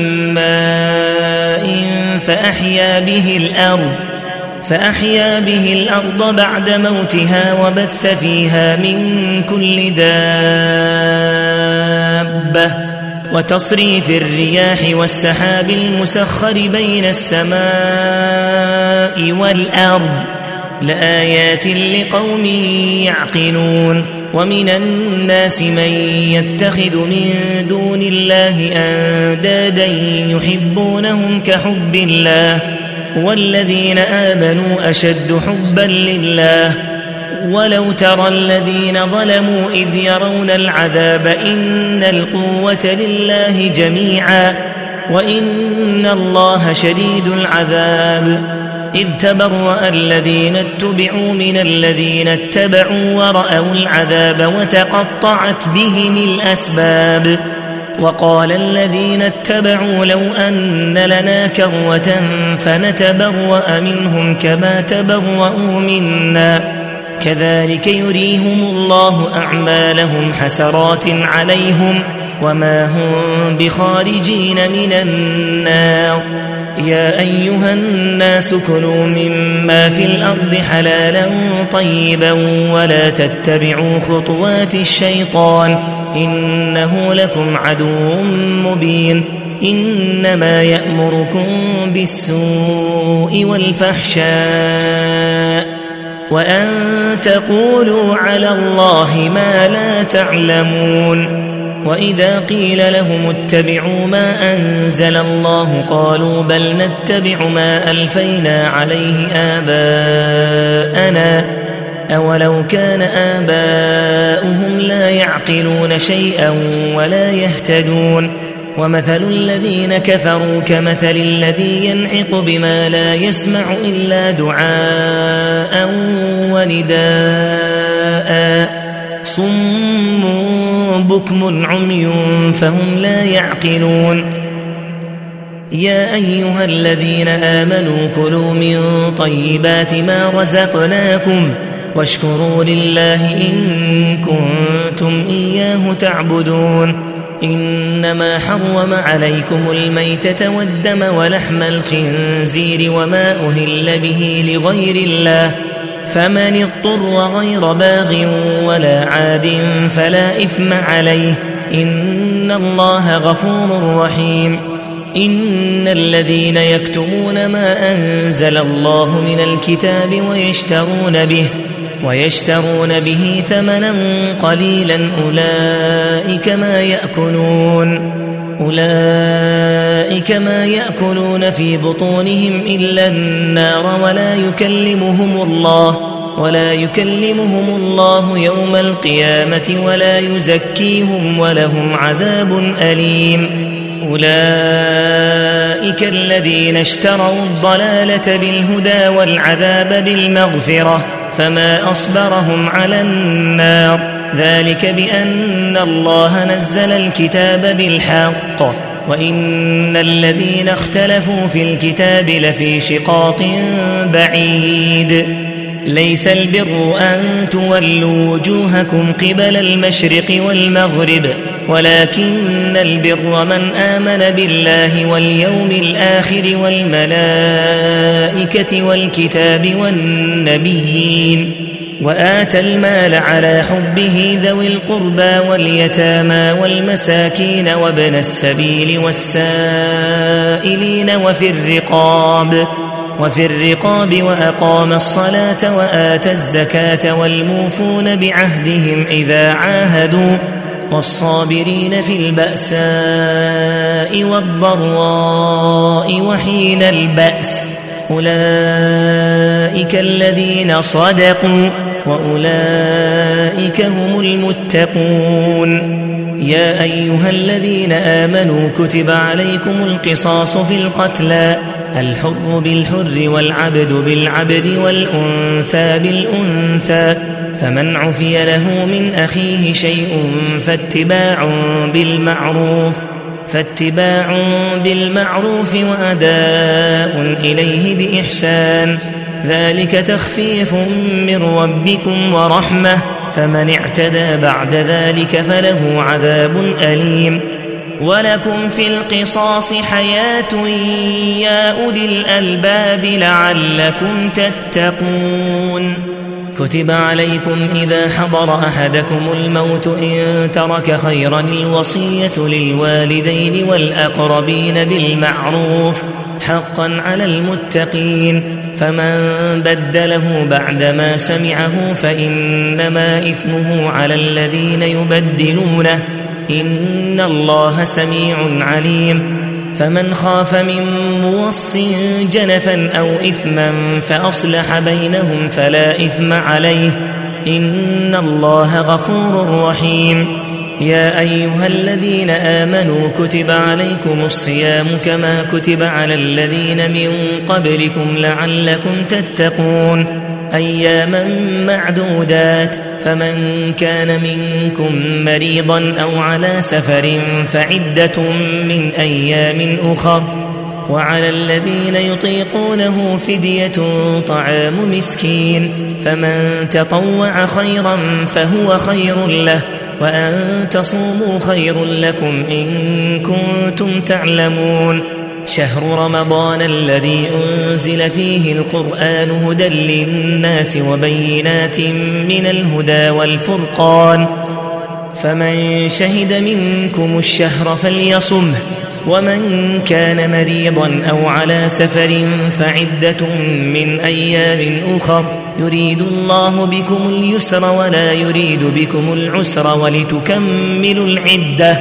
A: ماء فأحيا به الأرض فأحيا به الأرض بعد موتها وبث فيها من كل دابة وتصريف الرياح والسحاب المسخر بين السماء والأرض لآيات لقوم يعقلون ومن الناس من يتخذ من دون الله أندادا يحبونهم كحب الله والذين آمنوا أشد حبا لله ولو ترى الذين ظلموا إذ يرون العذاب إن القوة لله جميعا وإن الله شديد العذاب إذ تبرأ الذين اتبعوا من الذين اتبعوا ورأوا العذاب وتقطعت بهم الأسباب وقال الذين اتبعوا لو أن لنا كرة فنتبرأ منهم كما تبرؤوا منا كذلك يريهم الله أعمالهم حسرات عليهم وما هم بخارجين من النار يا أيها الناس كلوا مما في الأرض حلالا طيبا ولا تتبعوا خطوات الشيطان إنه لكم عدو مبين إنما يأمركم بالسوء والفحشاء وأن تقولوا على الله ما لا تعلمون وإذا قيل لهم اتبعوا ما أنزل الله قالوا بل نتبع ما ألفينا عليه آباءنا أولو كان آباؤهم لا يعقلون شيئا ولا يهتدون ومثل الذين كفروا كمثل الذي ينعق بما لا يسمع إلا دعاء ونداء صم بكم عمي فهم لا يعقلون يا أيها الذين آمنوا كلوا من طيبات ما رزقناكم واشكروا لله إن كنتم إياه تعبدون إنما حرم عليكم الميتة والدم ولحم الخنزير وما أهل به لغير الله فمن اضطر غير باغ ولا عاد فلا إثم عليه إن الله غفور رحيم إن الذين يكتمون ما أنزل الله من الكتاب ويشترون به ويشترون به ثمنا قليلا أولئك ما يأكلون أولئك ما يأكلون في بطونهم إلا النار ولا يكلمهم الله ولا يكلمهم الله يوم القيامة ولا يزكيهم ولهم عذاب أليم أولئك الذين اشتروا الضلالة بالهدى والعذاب بالمغفرة فما أصبرهم على النار ذلك بأن الله نزل الكتاب بالحق وإن الذين اختلفوا في الكتاب لفي شقاق بعيد ليس البر أن تولوا وجوهكم قبل المشرق والمغرب ولكن البر من آمن بالله واليوم الآخر والملائكة والكتاب والنبيين وآتى المال على حبه ذوي القربى واليتامى والمساكين وابن السبيل والسائلين وفي الرقاب وفي الرقاب وأقام الصلاة وآتى الزكاة والموفون بعهدهم إذا عاهدوا والصابرين في البأساء والضراء وحين البأس أولئك الذين صدقوا وأولئك هم المتقون يا أيها الذين آمنوا كتب عليكم القصاص في القتلى الحر بالحر والعبد بالعبد والأنثى بالأنثى. فمن عفي له من أخيه شيء فاتباع بالمعروف فاتباع بالمعروف وأداء إليه بإحسان، ذلك تخفيف من ربكم ورحمة، فمن اعتدى بعد ذلك فله عذاب أليم. ولكم في القصاص حياة يا أولي الألباب لعلكم تتقون. كتب عليكم إذا حضر أحدكم الموت إن ترك خيرا الوصية للوالدين والأقربين بالمعروف حقا على المتقين، فمن بدله بعدما سمعه فإنما إثمه على الذين يبدلونه، إن الله سميع عليم. فمن خاف من موص جنفا أو إثما فأصلح بينهم فلا إثم عليه، إن الله غفور رحيم. يا أيها الذين آمنوا كتب عليكم الصيام كما كتب على الذين من قبلكم لعلكم تتقون، أياما معدودات. فمن كان منكم مريضا أو على سفر فعدة من أيام أخر، وعلى الذين يطيقونه فدية طعام مسكين، فمن تطوع خيرا فهو خير له، وأن تصوموا خير لكم إن كنتم تعلمون. شهر رمضان الذي أنزل فيه القرآن هدى للناس وبينات من الهدى والفرقان، فمن شهد منكم الشهر فليصمه، ومن كان مريضا أو على سفر فعدة من أيام أخر، يريد الله بكم اليسر ولا يريد بكم العسر ولتكملوا العدة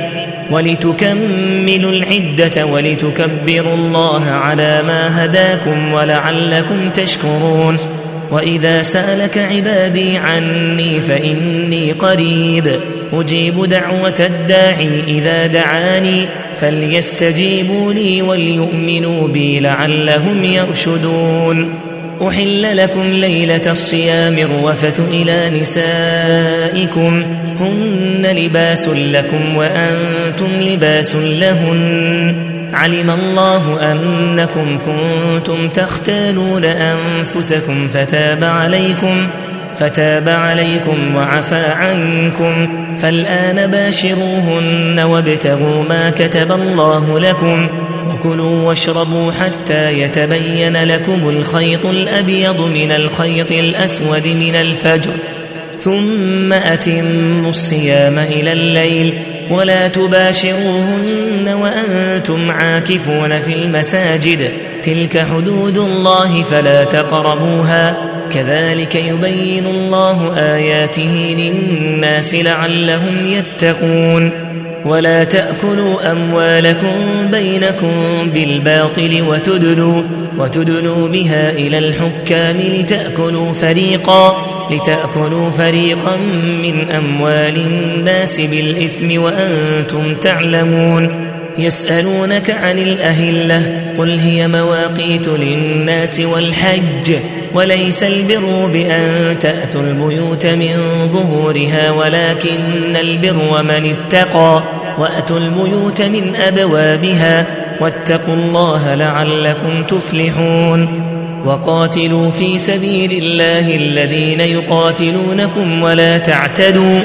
A: ولتكملوا العدة ولتكبروا الله على ما هداكم ولعلكم تشكرون. وإذا سألك عبادي عني فإني قريب أجيب دعوة الداعي إذا دعاني، فليستجيبوا لي وليؤمنوا بي لعلهم يرشدون. أحل لكم ليلة الصيام الرفث إلى نسائكم هن لباس لكم وأنتم لباس لهن، علم الله أنكم كنتم تختانون أنفسكم فتاب عليكم فتاب عليكم وعفى عنكم، فالآن باشروهن وابتغوا ما كتب الله لكم، وكلوا واشربوا حتى يتبين لكم الخيط الأبيض من الخيط الأسود من الفجر، ثم أتموا الصيام إلى الليل، ولا تباشروهن وأنتم عاكفون في المساجد، تلك حدود الله فلا تقربوها، كذلك يبين الله آياته للناس لعلهم يتقون. ولا تأكلوا أموالكم بينكم بالباطل وتدلوا, وتدلوا بها إلى الحكام لتأكلوا فريقا, لتأكلوا فريقا من أموال الناس بالإثم وأنتم تعلمون. يسألونك عن الأهلة قل هي مواقيت للناس والحج وليس البر بأن تأتوا البيوت من ظهورها ولكن البر من اتقى وأتوا البيوت من أبوابها واتقوا الله لعلكم تفلحون. وقاتلوا في سبيل الله الذين يقاتلونكم ولا تعتدوا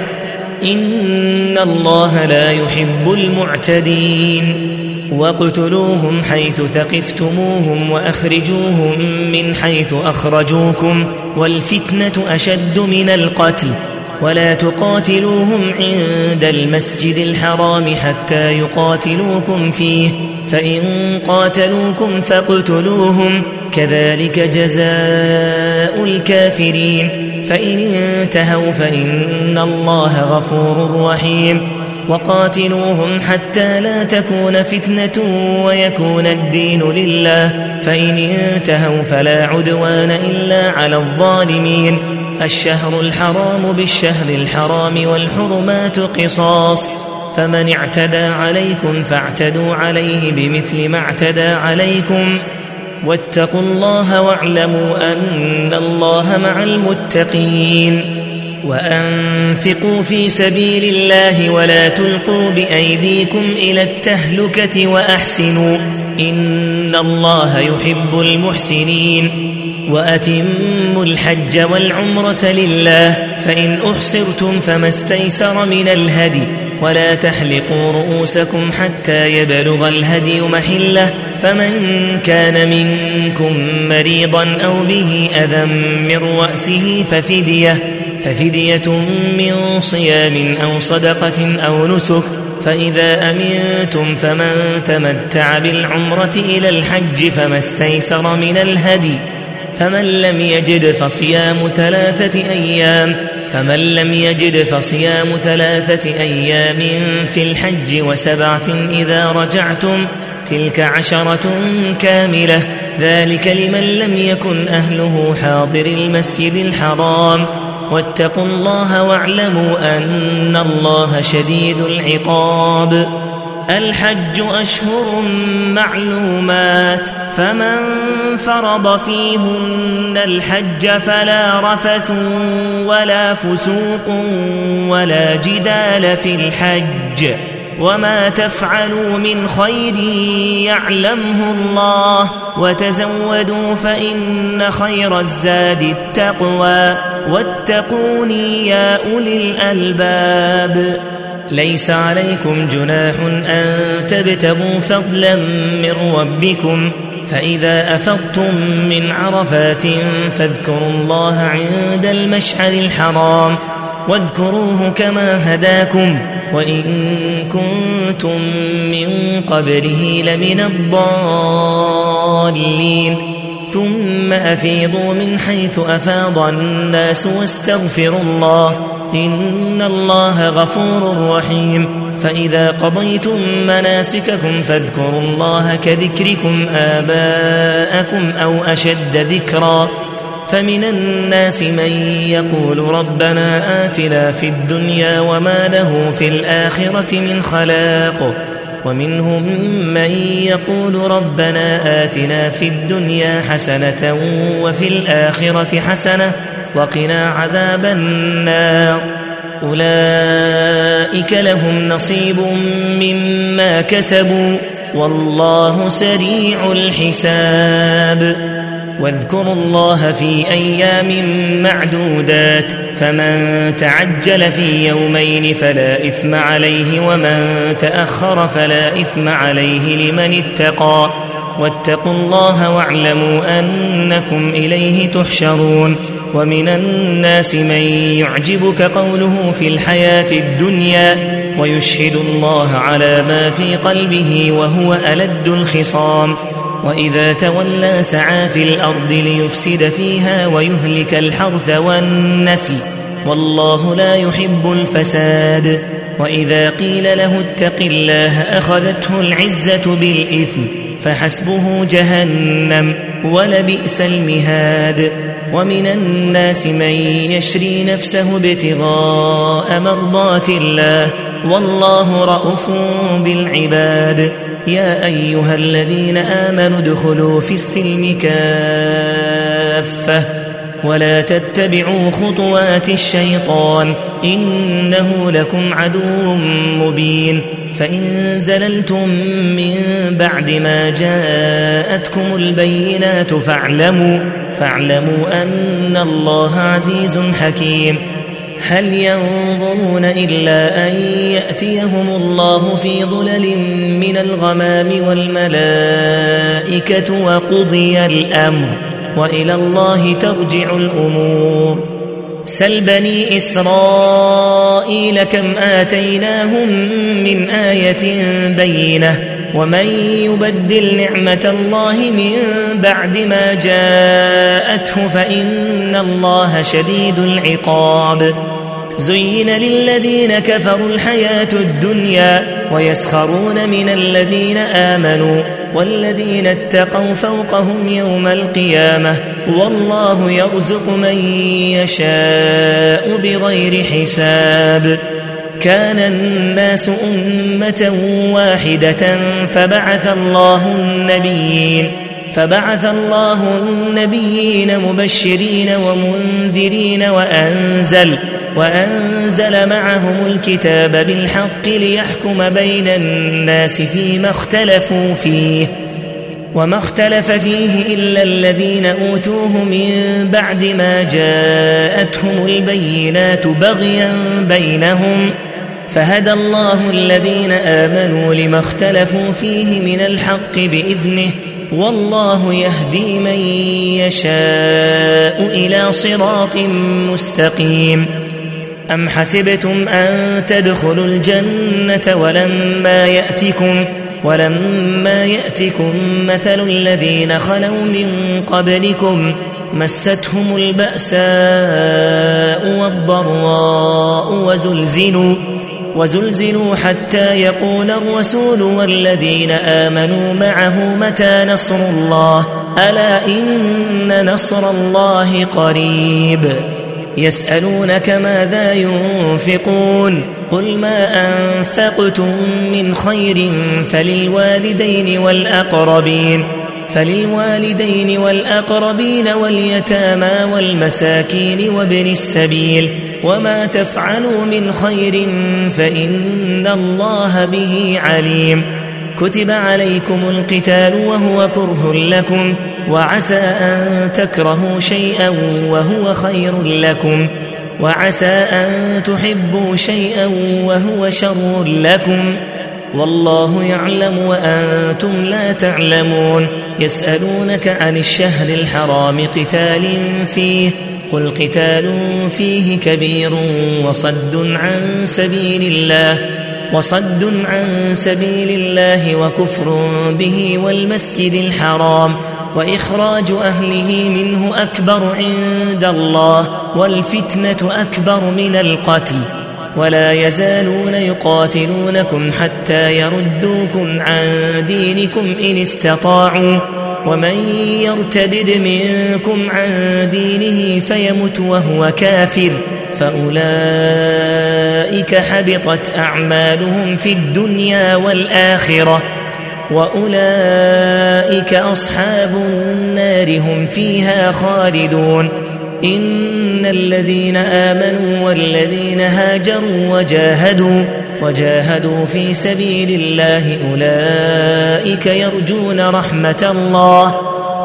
A: إن الله لا يحب المعتدين. واقتلوهم حيث ثقفتموهم وأخرجوهم من حيث أخرجوكم والفتنة أشد من القتل ولا تقاتلوهم عند المسجد الحرام حتى يقاتلوكم فيه فإن قاتلوكم فاقتلوهم كذلك جزاء الكافرين فإن انتهوا فإن الله غفور رحيم. وقاتلوهم حتى لا تكون فتنة ويكون الدين لله فإن انتهوا فلا عدوان إلا على الظالمين. الشهر الحرام بالشهر الحرام والحرمات قصاص فمن اعتدى عليكم فاعتدوا عليه بمثل ما اعتدى عليكم واتقوا الله واعلموا أن الله مع المتقين وأنفقوا في سبيل الله ولا تلقوا بأيديكم إلى التهلكة وأحسنوا إن الله يحب المحسنين وأتموا الحج والعمرة لله فإن أحصرتم فما استيسر من الهدي ولا تحلقوا رؤوسكم حتى يبلغ الهدي محله فمن كان منكم مريضا أو به أذى من رأسه ففدية ففدية من صيام أو صدقة أو نسك فإذا أمنتم فمن تمتع بالعمرة إلى الحج فما استيسر من الهدي فمن لم يجد فصيام ثلاثة أيام فمن لم يجد فصيام ثلاثة أيام في الحج وسبعة إذا رجعتم تلك عشرة كاملة ذلك لمن لم يكن أهله حاضر المسجد الحرام واتقوا الله واعلموا أن الله شديد العقاب الحج أشهر معلومات فمن فرض فيهن الحج فلا رفث ولا فسوق ولا جدال في الحج وما تفعلوا من خير يعلمه الله وتزودوا فإن خير الزاد التقوى واتقوني يا أولي الألباب ليس عليكم جناح أن تبتغوا فضلا من ربكم فإذا أفضتم من عرفات فاذكروا الله عند المشعر الحرام واذكروه كما هداكم وإن كنتم من قبله لمن الضالين ثم أفيضوا من حيث أفاض الناس واستغفروا الله إن الله غفور رحيم فإذا قضيتم مناسككم فاذكروا الله كذكركم آباءكم أو أشد ذكرا فمن الناس من يقول ربنا آتنا في الدنيا وما له في الآخرة من خلاق ومنهم من يقول ربنا آتنا في الدنيا حسنة وفي الآخرة حسنة وقنا عذاب النار أولئك لهم نصيب مما كسبوا والله سريع الحساب واذكروا الله في أيام معدودات فمن تعجل في يومين فلا إثم عليه ومن تأخر فلا إثم عليه لمن اتقى واتقوا الله واعلموا أنكم إليه تحشرون ومن الناس من يعجبك قوله في الحياة الدنيا ويشهد الله على ما في قلبه وهو ألد الخصام وإذا تولى سعى في الأرض ليفسد فيها ويهلك الحرث والنسل والله لا يحب الفساد وإذا قيل له اتق الله أخذته العزة بالإثم فحسبه جهنم ولبئس المهاد ومن الناس من يشري نفسه ابتغاء مرضات الله والله رءوف بالعباد يا أيها الذين آمنوا ادخلوا في السلم كافة ولا تتبعوا خطوات الشيطان إنه لكم عدو مبين فإن زللتم من بعد ما جاءتكم البينات فاعلموا, فاعلموا أن الله عزيز حكيم هل ينظرون إلا أن يأتيهم الله في ظلل من الغمام والملائكة وقضي الأمر وإلى الله ترجع الأمور سل بني إسرائيل كم آتيناهم من آية بينة ومن يبدل نعمة الله من بعد ما جاءته فإن الله شديد العقاب زين للذين كفروا الحياة الدنيا ويسخرون من الذين آمنوا والذين اتقوا فوقهم يوم القيامة والله يرزق من يشاء بغير حساب كان الناس أمة واحدة فبعث الله النبيين فبعث الله النبيين مبشرين ومنذرين وأنزل, وأنزل معهم الكتاب بالحق ليحكم بين الناس فيما اختلفوا فيه وما اختلف فيه إلا الذين أوتوه من بعد ما جاءتهم البينات بغيا بينهم فهدى الله الذين آمنوا لما اختلفوا فيه من الحق بإذنه والله يهدي من يشاء إلى صراط مستقيم. أم حسبتم أن تدخلوا الجنة ولما يأتكم ولما يأتكم مثل الذين خلوا من قبلكم مستهم البأساء والضراء وزلزلوا وزلزلوا حتى يقول الرسول والذين آمنوا معه متى نصر الله ألا إن نصر الله قريب. يسألونك ماذا ينفقون قل ما أنفقتم من خير فللوالدين والأقربين فللوالدين والأقربين واليتامى والمساكين وابن السبيل وما تفعلوا من خير فإن الله به عليم. كتب عليكم القتال وهو كره لكم وعسى أن تكرهوا شيئا وهو خير لكم وعسى أن تحبوا شيئا وهو شر لكم والله يعلم وأنتم لا تعلمون. يسألونك عن الشهر الحرام قتال فيه قل قتال فيه كبير وصد عن سبيل الله وصد عن سبيل الله وكفر به والمسجد الحرام وإخراج أهله منه أكبر عند الله والفتنة أكبر من القتل ولا يزالون يقاتلونكم حتى يردوكم عن دينكم إن استطاعوا ومن يرتدد منكم عن دينه فيمت وهو كافر فأولئك حبطت أعمالهم في الدنيا والآخرة وأولئك أصحاب النار هم فيها خالدون. إن الذين آمنوا والذين هاجروا وجاهدوا وجاهدوا في سبيل الله أولئك يرجون رحمة الله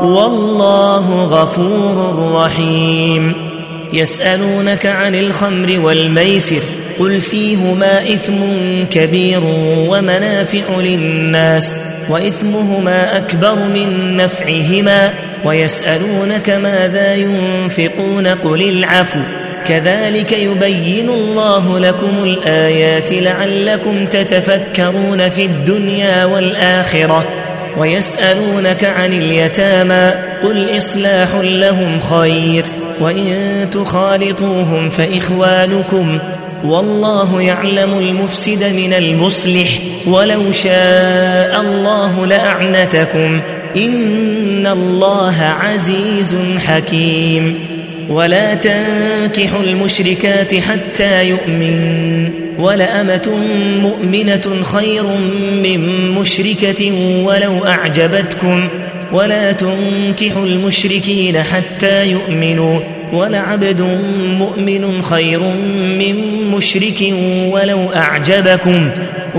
A: والله غفور رحيم. يسألونك عن الخمر والميسر قل فيهما إثم كبير ومنافع للناس وإثمهما أكبر من نفعهما ويسألونك ماذا ينفقون قل العفو كذلك يبين الله لكم الآيات لعلكم تتفكرون في الدنيا والآخرة. ويسألونك عن اليتامى قل إصلاح لهم خير وإن تخالطوهم فإخوانكم والله يعلم المفسد من المصلح ولو شاء الله لأعنتكم إن الله عزيز حكيم. ولا تنكحوا المشركات حتى يؤمن ولأمة مؤمنة خير من مشركة ولو أعجبتكم ولا تنكحوا المشركين حتى يؤمنوا ولعبد مؤمن خير من مشرك ولو أعجبكم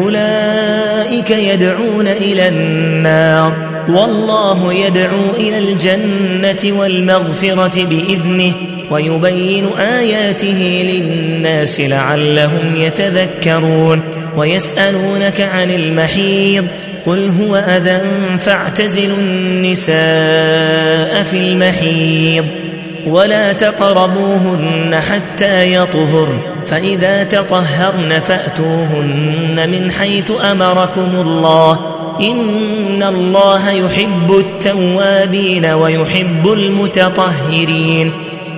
A: أولئك يدعون إلى النار والله يدعو إلى الجنة والمغفرة بإذنه ويبين آياته للناس لعلهم يتذكرون. ويسألونك عن المحيض قل هو أذى فاعتزلوا النساء في المحيض ولا تقربوهن حتى يطهرن فإذا تطهرن فأتوهن من حيث أمركم الله إن الله يحب التوابين ويحب المتطهرين.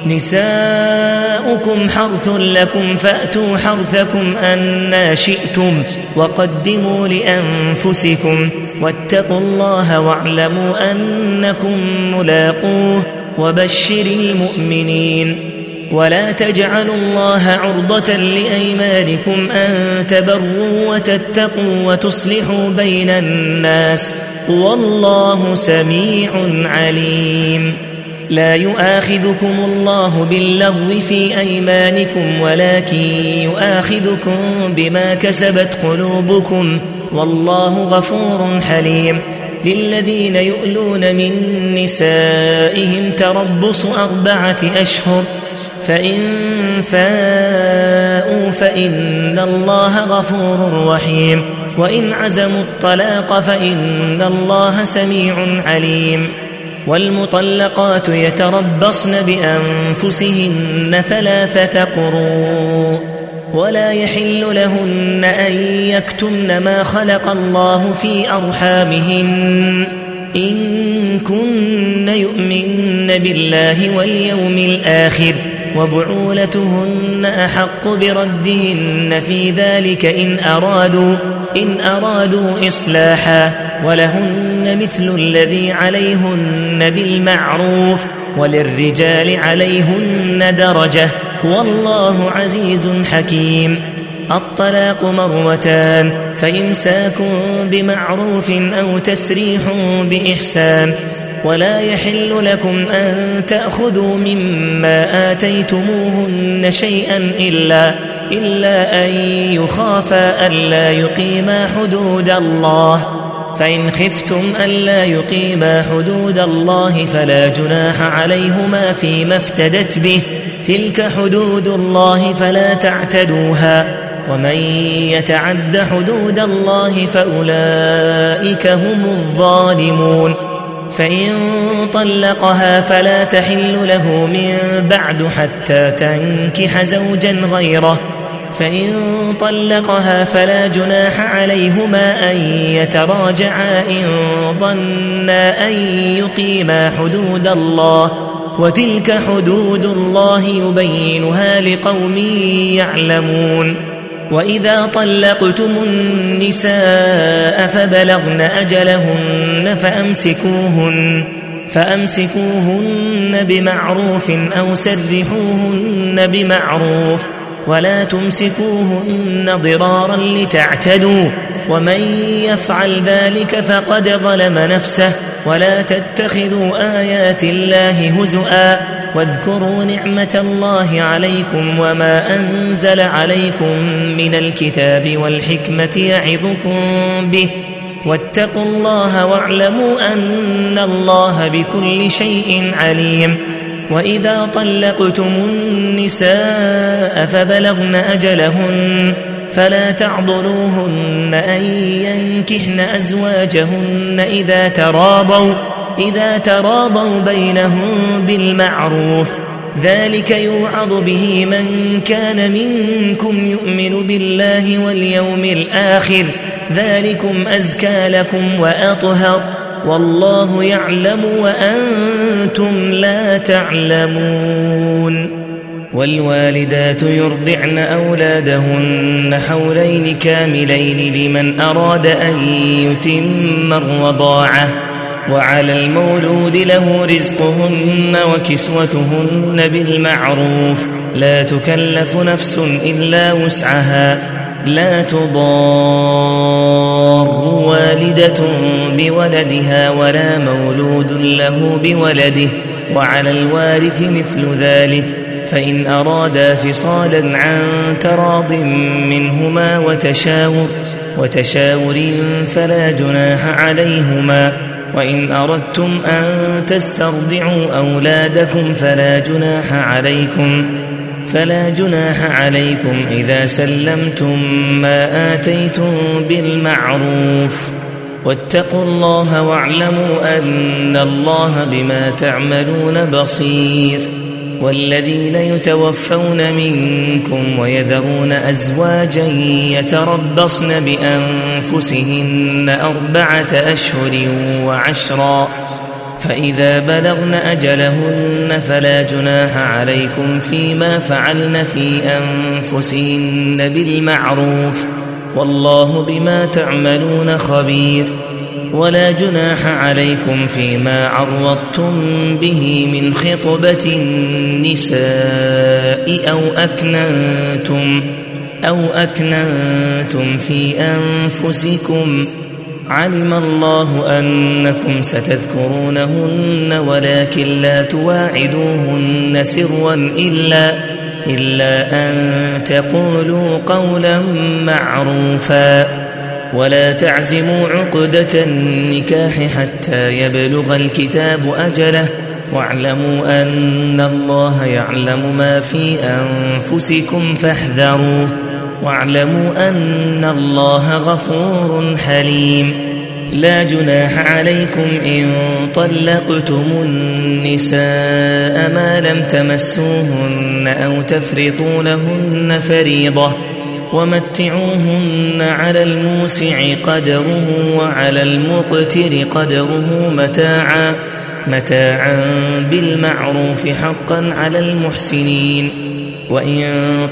A: نساؤكم حرث لكم فأتوا حرثكم أنى شئتم وقدموا لأنفسكم واتقوا الله واعلموا أنكم ملاقوه وبشر المؤمنين. ولا تجعلوا الله عرضة لأيمانكم أن تبروا وتتقوا وتصلحوا بين الناس والله سميع عليم. لا يؤاخذكم الله باللغو في أيمانكم ولكن يؤاخذكم بما كسبت قلوبكم والله غفور حليم. للذين يؤلون من نسائهم تربص أربعة أشهر فإن فاءوا فإن الله غفور رحيم وإن عزموا الطلاق فإن الله سميع عليم. والمطلقات يتربصن بأنفسهن ثلاثة قروء ولا يحل لهن أن يكتمن ما خلق الله في أرحامهن إن كن يؤمن بالله واليوم الآخر وبعولتهن أحق بردهن في ذلك إن أرادوا إن أرادوا إصلاحا ولهن مثل الذي عليهن بالمعروف وللرجال عليهن درجة والله عزيز حكيم. الطلاق مرتان فإمساك بمعروف أو تسريح بإحسان ولا يحل لكم أن تأخذوا مما آتيتموهن شيئا إلا, إلا أن يخافا ألا يقيما حدود الله فإن خفتم ألا يقيما حدود الله فلا جناح عليهما فيما افتدت به تلك حدود الله فلا تعتدوها ومن يتعد حدود الله فأولئك هم الظالمون. فإن طلقها فلا تحل له من بعد حتى تنكح زوجا غيره فإن طلقها فلا جناح عليهما أن يتراجعا إن ظنا أن يقيما حدود الله وتلك حدود الله يبينها لقوم يعلمون. وإذا طلقتم النساء فبلغن أجلهن فأمسكوهن فأمسكوهن بمعروف أو سرحوهن بمعروف ولا تمسكوهن ضرارا لتعتدوا ومن يفعل ذلك فقد ظلم نفسه. ولا تتخذوا آيات الله هزؤا واذكروا نعمة الله عليكم وما أنزل عليكم من الكتاب والحكمة يعظكم به واتقوا الله واعلموا أن الله بكل شيء عليم. وإذا طلقتم النساء فبلغن أجلهن فلا تعضلوهن أن ينكحن أزواجهن إذا تراضوا إذا تراضوا بينهم بالمعروف ذلك يوعظ به من كان منكم يؤمن بالله واليوم الآخر ذلكم أزكى لكم وأطهر والله يعلم وأنتم لا تعلمون. والوالدات يرضعن أولادهن حولين كاملين لمن أراد أن يتم الرضاعة وعلى المولود له رزقهن وكسوتهن بالمعروف لا تكلف نفس إلا وسعها لا تضار والدة بولدها ولا مولود له بولده وعلى الوارث مثل ذلك فإن أرادا فصالا عن تراض منهما وتشاور وتشاور فلا جناح عليهما. وإن أردتم أن تسترضعوا أولادكم فلا جناح عليكم فلا جناح عليكم إذا سلمتم ما آتيتم بالمعروف واتقوا الله واعلموا أن الله بما تعملون بصير. والذين يتوفون منكم ويذرون أزواجا يتربصن بأنفسهن أربعة أشهر وعشرا فإذا بلغن أجلهن فلا جناح عليكم فيما فعلن في أنفسهن بالمعروف والله بما تعملون خبير. ولا جناح عليكم فيما عرضتم به من خطبة النساء أو أكننتم أو أكننتم في أنفسكم علم الله أنكم ستذكرونهن ولكن لا تواعدوهن سرا إلا, إلا أن تقولوا قولا معروفا ولا تعزموا عقدة النكاح حتى يبلغ الكتاب أجله واعلموا أن الله يعلم ما في أنفسكم فاحذروه واعلموا أن الله غفور حليم. لا جناح عليكم إن طلقتم النساء ما لم تمسوهن أو تفرضوا لهن فريضة ومتعوهن على الموسع قدره وعلى المقتر قدره متاعا متاعا بالمعروف حقا على المحسنين. وإن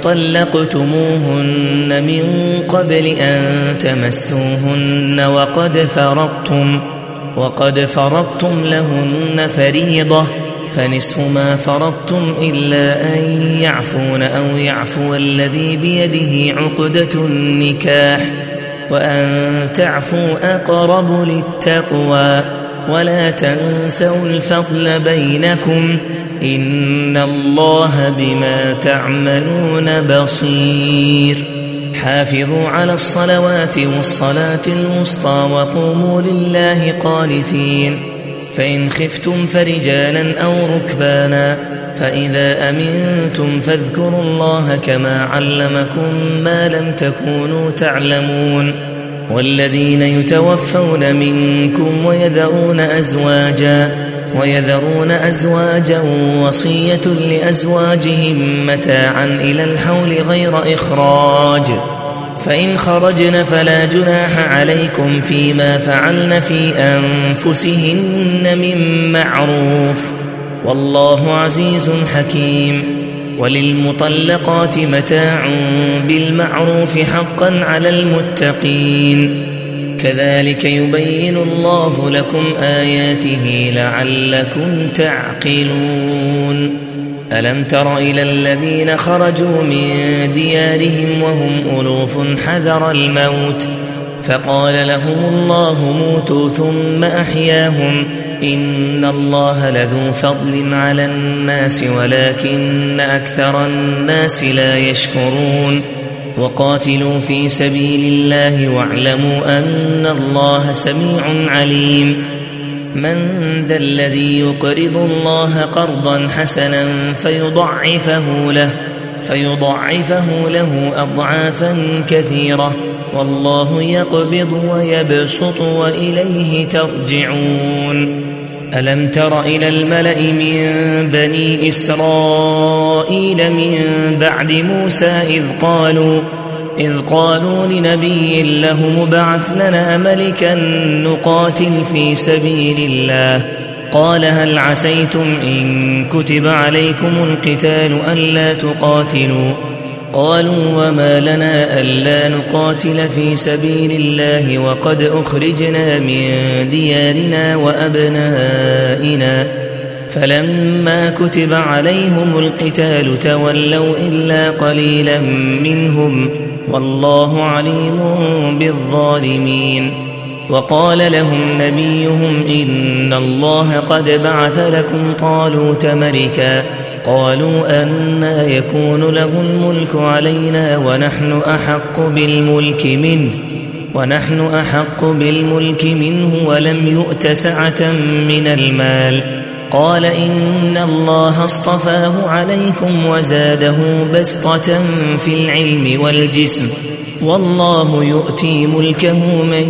A: طلقتموهن من قبل أن تمسوهن وقد فرضتم وقد فرضتم لهن فريضة فنصف ما فرضتم إلا أن يعفون أو يعفو الذي بيده عقدة النكاح وأن تعفوا أقرب للتقوى ولا تنسوا الفضل بينكم إن الله بما تعملون بصير. حافظوا على الصلوات والصلاة الوسطى وقوموا لله قانتين. فإن خفتم فرجالا أو ركبانا فإذا أمنتم فاذكروا الله كما علمكم ما لم تكونوا تعلمون. والذين يتوفون منكم ويذرون أزواجا ويذرون أزواجا وصية لأزواجهم متاعا إلى الحول غير إخراج فإن خرجن فلا جناح عليكم فيما فعلن في أنفسهن من معروف والله عزيز حكيم. وللمطلقات متاع بالمعروف حقا على المتقين كذلك يبين الله لكم آياته لعلكم تعقلون. ألم تر إلى الذين خرجوا من ديارهم وهم ألوف حذر الموت فقال لهم الله موتوا ثم أحياهم إن الله لذو فضل على الناس ولكن أكثر الناس لا يشكرون. وقاتلوا في سبيل الله واعلموا أن الله سميع عليم. من ذا الذي يقرض الله قرضا حسنا فيضعفه له فيضعفه له أضعافا كثيرة والله يقبض ويبسط وإليه ترجعون. ألم تر إلى الملأ من بني إسرائيل من بعد موسى إذ قالوا إذ قالوا لنبي له مبعث لنا ملكا نقاتل في سبيل الله قال هل عسيتم إن كتب عليكم القتال ألا تقاتلوا قالوا وما لنا ألا نقاتل في سبيل الله وقد أخرجنا من ديارنا وأبنائنا فلما كتب عليهم القتال تولوا إلا قليلا منهم والله عليم بالظالمين. وقال لهم نبيهم إن الله قد بعث لكم طالوت ملكا قالوا أنى يكون له الملك علينا ونحن أحق بالملك منه ونحن أحق بالملك منه ولم يؤت سعة من المال قال إن الله اصطفاه عليكم وزاده بسطة في العلم والجسم والله يؤتي ملكه من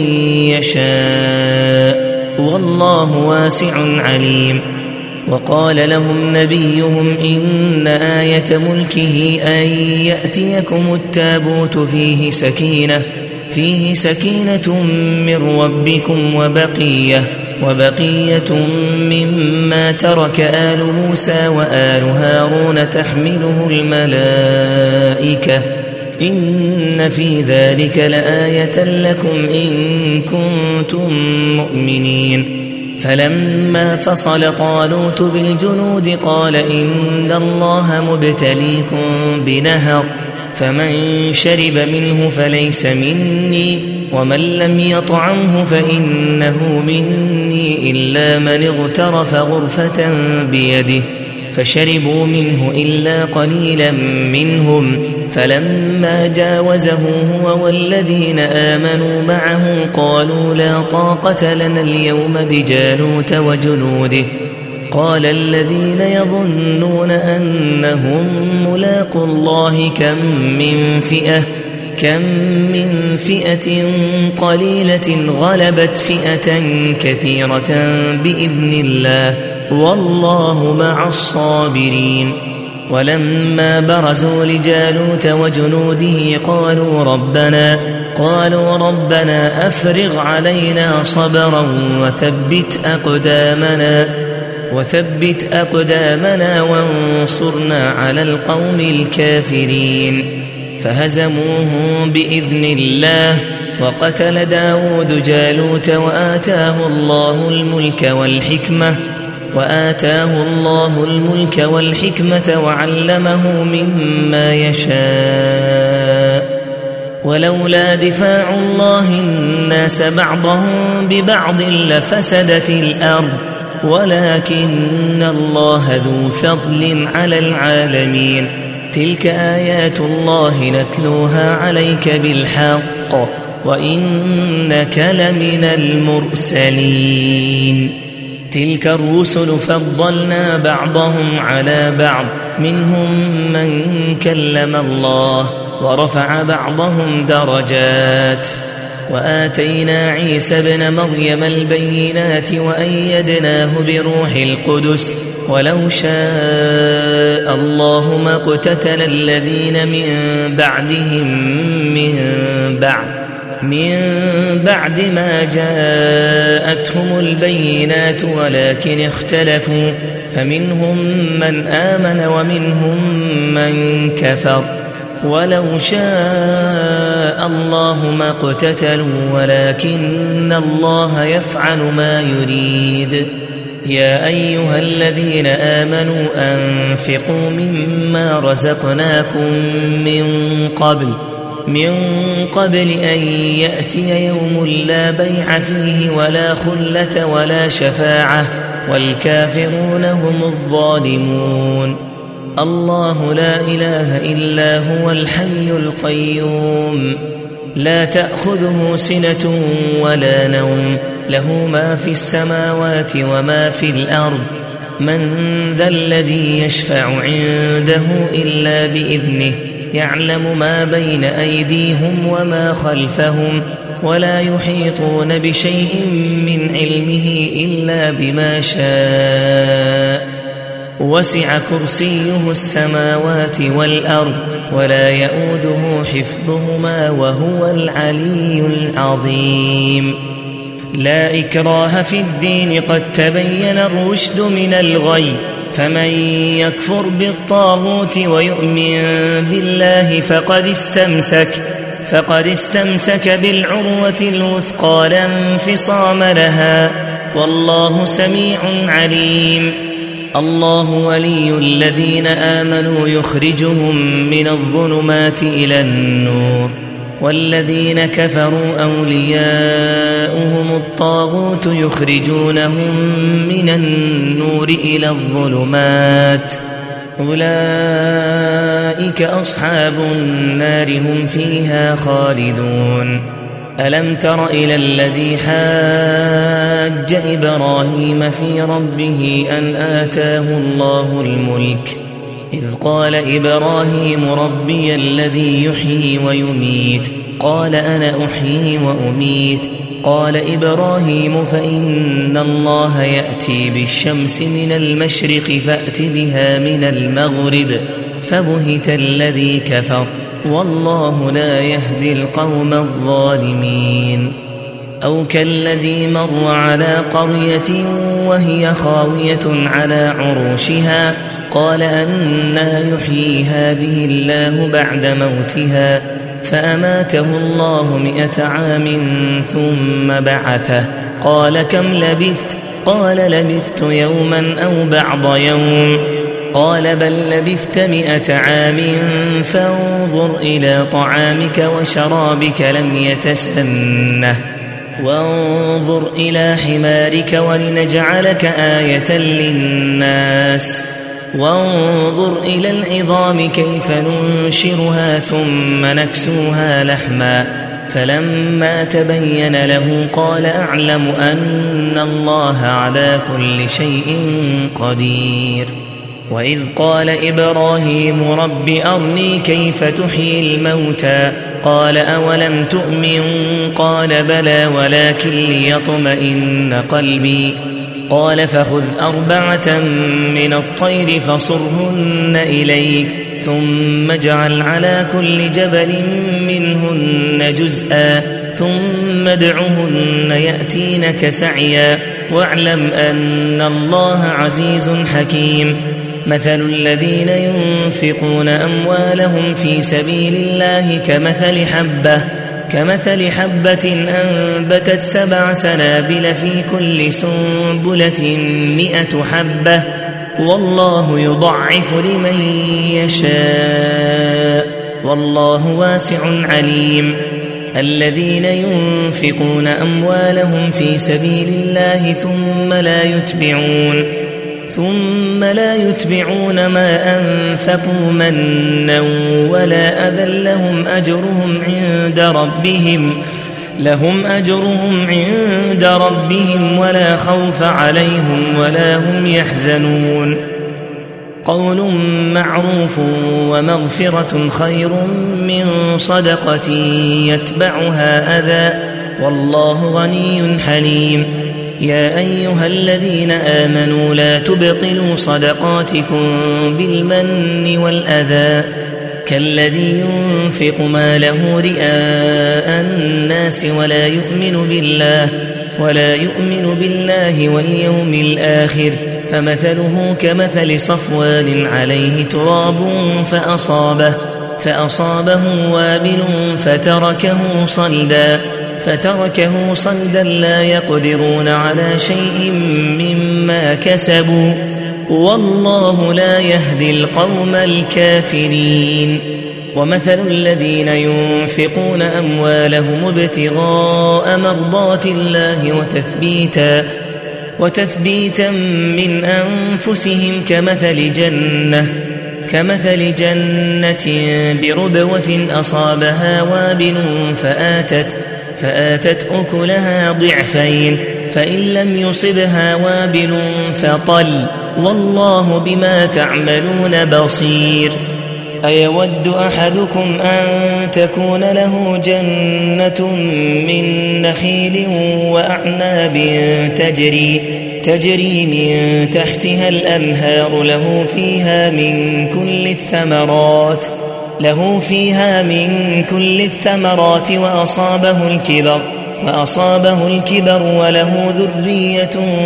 A: يشاء والله واسع عليم. وقال لهم نبيهم إن آية ملكه أن يأتيكم التابوت فيه سكينة فيه سكينة من ربكم وبقية وبقية مما ترك آل موسى وآل هارون تحمله الملائكة إن في ذلك لآية لكم إن كنتم مؤمنين. فلما فصل طالوت بالجنود قال إن الله مبتليكم بنهر فمن شرب منه فليس مني ومن لم يطعمه فإنه مني إلا من اغترف غرفة بيده فشربوا منه إلا قليلا منهم فلما جاوزه هو والذين آمنوا معه قالوا لا طاقة لنا اليوم بجالوت وجنوده قال الذين يظنون أنهم ملاقوا الله كم من فئة كم من فئة قليلة غلبت فئة كثيرة بإذن الله والله مع الصابرين ولما برزوا لجالوت وجنوده قالوا ربنا قالوا ربنا أفرغ علينا صبرا وثبت أقدامنا وثبت أقدامنا وانصرنا على القوم الكافرين فهزموهم بإذن الله وقتل داود جالوت وآتاه الله الملك والحكمة وآتاه الله الملك والحكمة وعلمه مما يشاء ولولا دفاع الله الناس بعضهم ببعض لفسدت الأرض ولكن الله ذو فضل على العالمين تلك آيات الله نتلوها عليك بالحق وإنك لمن المرسلين تلك الرسل فضلنا بعضهم على بعض منهم من كلم الله ورفع بعضهم درجات وآتينا عيسى ابن مريم البينات وأيدناه بروح القدس ولو شاء الله ما اقتتل الذين من بعدهم من بعد من بعد ما جاءتهم البينات ولكن اختلفوا فمنهم من آمن ومنهم من كفر ولو شاء الله ما اقتتلوا ولكن الله يفعل ما يريد يا أيها الذين آمنوا أنفقوا مما رزقناكم من قبل من قبل أن يأتي يوم لا بيع فيه ولا خلة ولا شفاعة والكافرون هم الظالمون الله لا إله إلا هو الحي القيوم لا تأخذه سنة ولا نوم له ما في السماوات وما في الأرض من ذا الذي يشفع عنده إلا بإذنه يعلم ما بين أيديهم وما خلفهم ولا يحيطون بشيء من علمه إلا بما شاء وسع كرسيه السماوات والأرض ولا يؤوده حفظهما وهو العلي العظيم لا إكراه في الدين قد تبين الرشد من الغي فمن يكفر بالطاغوت ويؤمن بالله فقد استمسك فقد استمسك بالعروة الوثقى لا انفصام لها والله سميع عليم الله ولي الذين آمنوا يخرجهم من الظلمات إلى النور والذين كفروا أولياؤهم الطاغوت يخرجونهم من النور إلى الظلمات أولئك أصحاب النار هم فيها خالدون ألم تر إلى الذي حاج إبراهيم في ربه أن آتاه الله الملك إذ قال إبراهيم ربي الذي يحيي ويميت قال أنا أحيي وأميت قال إبراهيم فإن الله يأتي بالشمس من المشرق فأت بها من المغرب فبهت الذي كفر والله لا يهدي القوم الظالمين أو كالذي مر على قرية وهي خاوية على عروشها قال أنى يحيي هذه الله بعد موتها فأماته الله مئة عام ثم بعثه قال كم لبثت قال لبثت يوما أو بعض يوم قال بل لبثت مئة عام فانظر إلى طعامك وشرابك لم يتسنه وانظر إلى حمارك ولنجعلك آية للناس وانظر إلى العظام كيف ننشرها ثم نكسوها لحما فلما تبين له قال أعلم أن الله على كل شيء قدير. وإذ قال إبراهيم رب أرني كيف تحيي الموتى قال أولم تؤمن قال بلى ولكن ليطمئن قلبي قال فخذ أربعة من الطير فصرهن إليك ثم اجعل على كل جبل منهن جزءا ثم ادعهن يأتينك سعيا واعلم أن الله عزيز حكيم. مثل الذين ينفقون أموالهم في سبيل الله كمثل حبة كمثل حبة أنبتت سبع سنابل في كل سنبلة مئة حبة والله يضعف لمن يشاء والله واسع عليم. الذين ينفقون أموالهم في سبيل الله ثم لا يتبعون ثم لا يتبعون ما أنفقوا منا ولا أذى لهم أجرهم عند ربهم لهم أجرهم عند ربهم ولا خوف عليهم ولا هم يحزنون. قول معروف ومغفرة خير من صدقة يتبعها أذى والله غني حليم. يا أيها الذين آمنوا لا تبطلوا صدقاتكم بالمن والأذى كالذي ينفق ماله رئاء الناس ولا يؤمن بالله ولا يؤمن بالله واليوم الآخر فمثله كمثل صفوان عليه تراب فأصابه فأصابه وابل فتركه صلدا فتركه صلدا لا يقدرون على شيء مما كسبوا والله لا يهدي القوم الكافرين. ومثل الذين ينفقون أموالهم ابتغاء مرضات الله وتثبيتا وتثبيتا من أنفسهم كمثل جنة كمثل جنة بربوة أصابها وابل فآتت فآتت أكلها ضعفين فإن لم يصبها وابل فطل والله بما تعملون بصير. أيود أحدكم أن تكون له جنة من نخيل وأعناب تجري تجري من تحتها الأنهار له فيها من كل الثمرات له فيها من كل الثمرات وأصابه الكبر وأصابه الكبر وله ذرية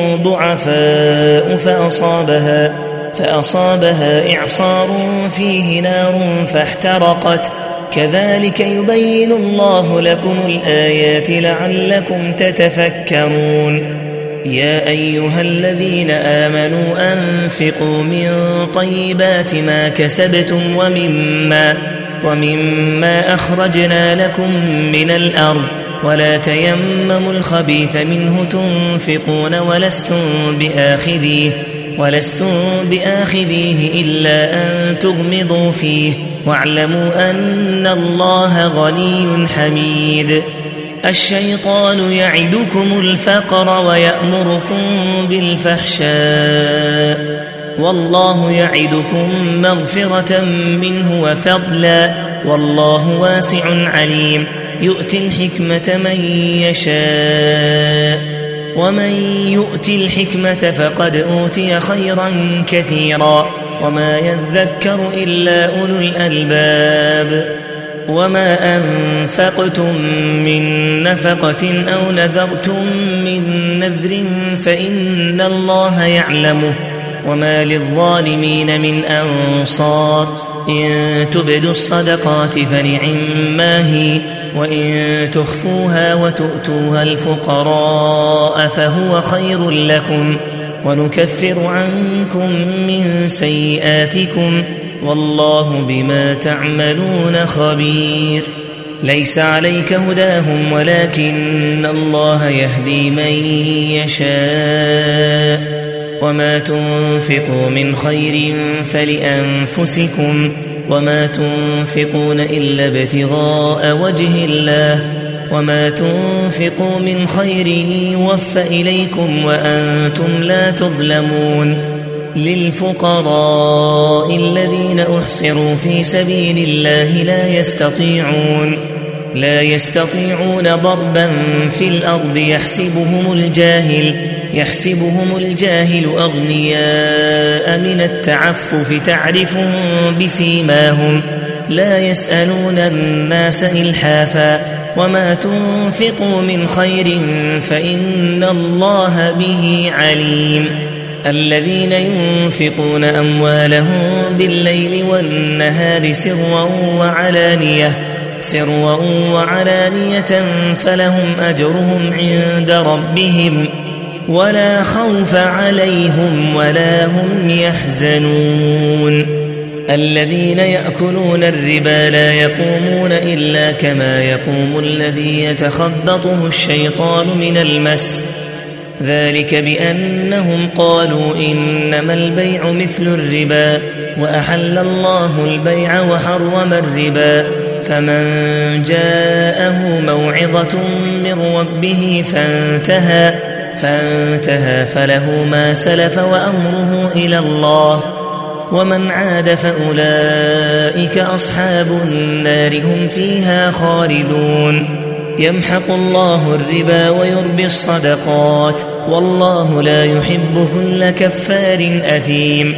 A: ضعفاء فأصابها فأصابها إعصار فيه نار فاحترقت كذلك يبين الله لكم الآيات لعلكم تتفكرون. يا أيها الذين آمنوا أنفقوا من طيبات ما كسبتم ومما ومما أخرجنا لكم من الأرض ولا تيمموا الخبيث منه تنفقون ولستم بآخذيه ولستم بآخذيه إلا أن تغمضوا فيه واعلموا أن الله غني حميد. الشيطان يعدكم الفقر ويأمركم بالفحشاء والله يعدكم مغفرة منه وفضلا والله واسع عليم. يؤتي الحكمة من يشاء ومن يؤت الحكمة فقد أوتي خيرا كثيرا وما يذكر إلا أولو الألباب. وما أنفقتم من نفقة أو نذرتم من نذر فإن الله يعلمه وما للظالمين من أنصار. إن تبدوا الصدقات فنعما هي وإن تخفوها وتؤتوها الفقراء فهو خير لكم ونكفر عنكم من سيئاتكم والله بما تعملون خبير. ليس عليك هداهم ولكن الله يهدي من يشاء وما تنفقوا من خير فلأنفسكم وما تنفقون إلا ابتغاء وجه الله وما تنفقوا من خير يوفى إليكم وأنتم لا تظلمون. للفقراء الذين أحصروا في سبيل الله لا يستطيعون لا يستطيعون ضربا في الأرض يحسبهم الجاهل يحسبهم الجاهل أغنياء من التعفف تعرفهم بسيماهم لا يسألون الناس إلحافا وما تنفقوا من خير فإن الله به عليم. الذين ينفقون أموالهم بالليل والنهار سرا وعلانية سرا وعلانية فلهم أجرهم عند ربهم ولا خوف عليهم ولا هم يحزنون. الذين يأكلون الربا لا يقومون إلا كما يقوم الذي يتخبطه الشيطان من المس ذلك بأنهم قالوا إنما البيع مثل الربا وأحل الله البيع وحرم الربا فمن جاءه موعظة من ربه فانتهى فانتهى فله ما سلف وأمره إلى الله ومن عاد فأولئك أصحاب النار هم فيها خالدون. يمحق الله الربا ويربي الصدقات والله لا يحب كل كفار أثيم.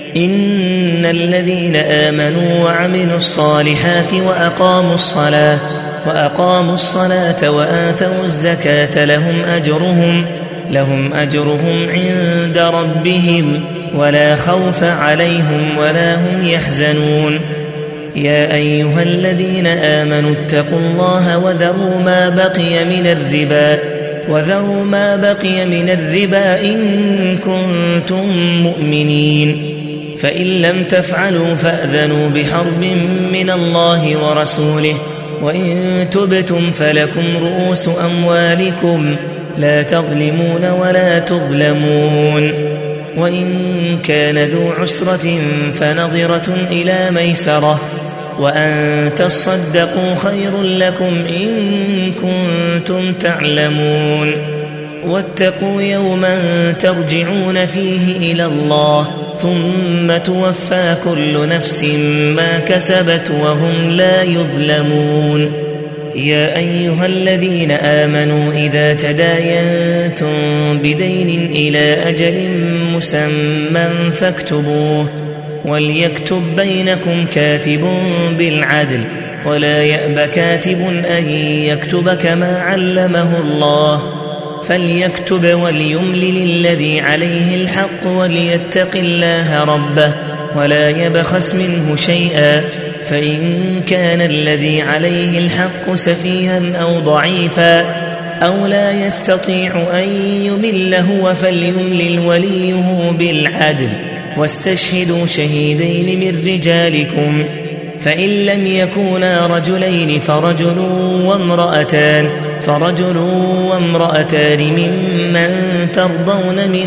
A: إن الذين آمنوا وعملوا الصالحات وأقاموا الصلاة وأقاموا الصلاة وآتوا الزكاة لهم أجرهم لهم أجرهم عند ربهم ولا خوف عليهم ولا هم يحزنون. يا أيها الذين آمنوا اتقوا الله وذروا ما بقي من الربا وذروا ما بقي من الربا إن كنتم مؤمنين فإن لم تفعلوا فأذنوا بحرب من الله ورسوله وإن تبتم فلكم رؤوس أموالكم لا تظلمون ولا تظلمون. وإن كان ذو عسرة فنظرة إلى ميسرة وأن تصدقوا خير لكم إن كنتم تعلمون. واتقوا يوما ترجعون فيه إلى الله ثم توفى كل نفس ما كسبت وهم لا يظلمون. يا أيها الذين آمنوا إذا تداينتم بدين إلى أجل مسمى فاكتبوه وليكتب بينكم كاتب بالعدل ولا يأب كاتب أن يكتب كما علمه الله فليكتب وليملل الذي عليه الحق وليتق الله ربه ولا يبخس منه شيئا فإن كان الذي عليه الحق سفيها أو ضعيفا أو لا يستطيع أن يمل هو فليملل وليه بالعدل واستشهدوا شهيدين من رجالكم فإن لم يكونا رجلين فرجل وامرأتان فرجل وامرأتان ممن ترضون من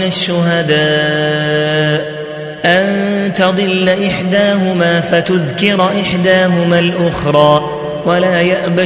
A: الشهداء أن تضل إحداهما فتذكر إحداهما الأخرى ولا يأبى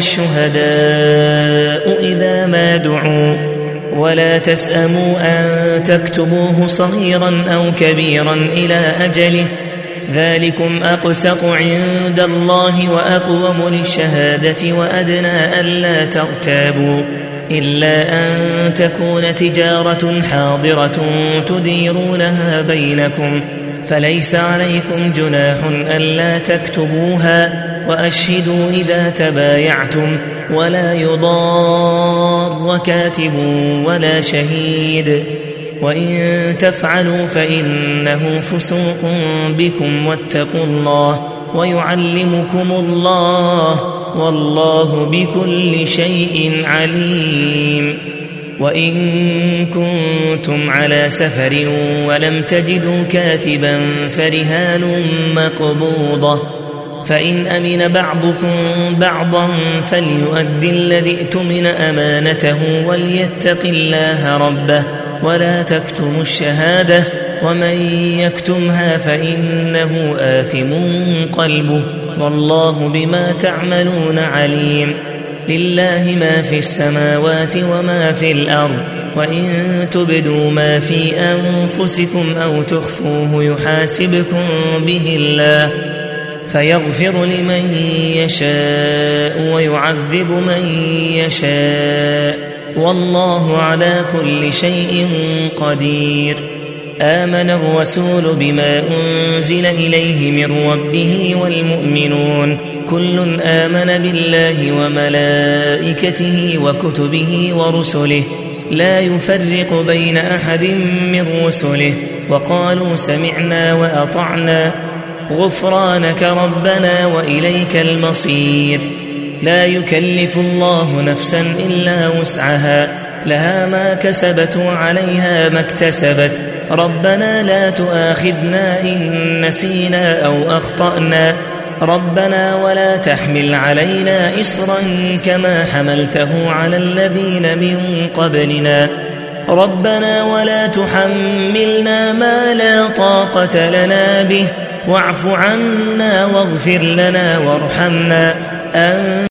A: الشهداء إذا ما دعوا ولا تسأموا أن تكتبوه صغيرا أو كبيرا إلى أجله ذلكم أقسط عند الله وأقوم للشهادة وأدنى ألا ترتابوا إلا أن تكون تجارة حاضرة تديرونها بينكم فليس عليكم جناح ألا تكتبوها وأشهدوا إذا تبايعتم ولا يضار كاتب ولا شهيد وإن تفعلوا فإنه فسوق بكم واتقوا الله ويعلمكم الله والله بكل شيء عليم. وإن كنتم على سفر ولم تجدوا كاتبا فرهان مقبوضة فإن أمن بعضكم بعضا فليؤدي الذي ائتمن أمانته وليتق الله ربه ولا تكتموا الشهادة ومن يكتمها فإنه آثم قلبه والله بما تعملون عليم. لله ما في السماوات وما في الأرض وإن تبدوا ما في أنفسكم أو تخفوه يحاسبكم به الله فيغفر لمن يشاء ويعذب من يشاء والله على كل شيء قدير. آمن الرسول بما أنزل إليه من ربه والمؤمنون كل آمن بالله وملائكته وكتبه ورسله لا يفرق بين أحد من رسله وقالوا سمعنا وأطعنا غفرانك ربنا وإليك المصير. لا يكلف الله نفسا إلا وسعها لها ما كسبت وعليها ما اكتسبت ربنا لا تؤاخذنا إن نسينا أو أخطأنا ربنا ولا تحمل علينا إصرا كما حملته على الذين من قبلنا ربنا ولا تحملنا ما لا طاقة لنا به واعف عنا واغفر لنا وارحمنا أنت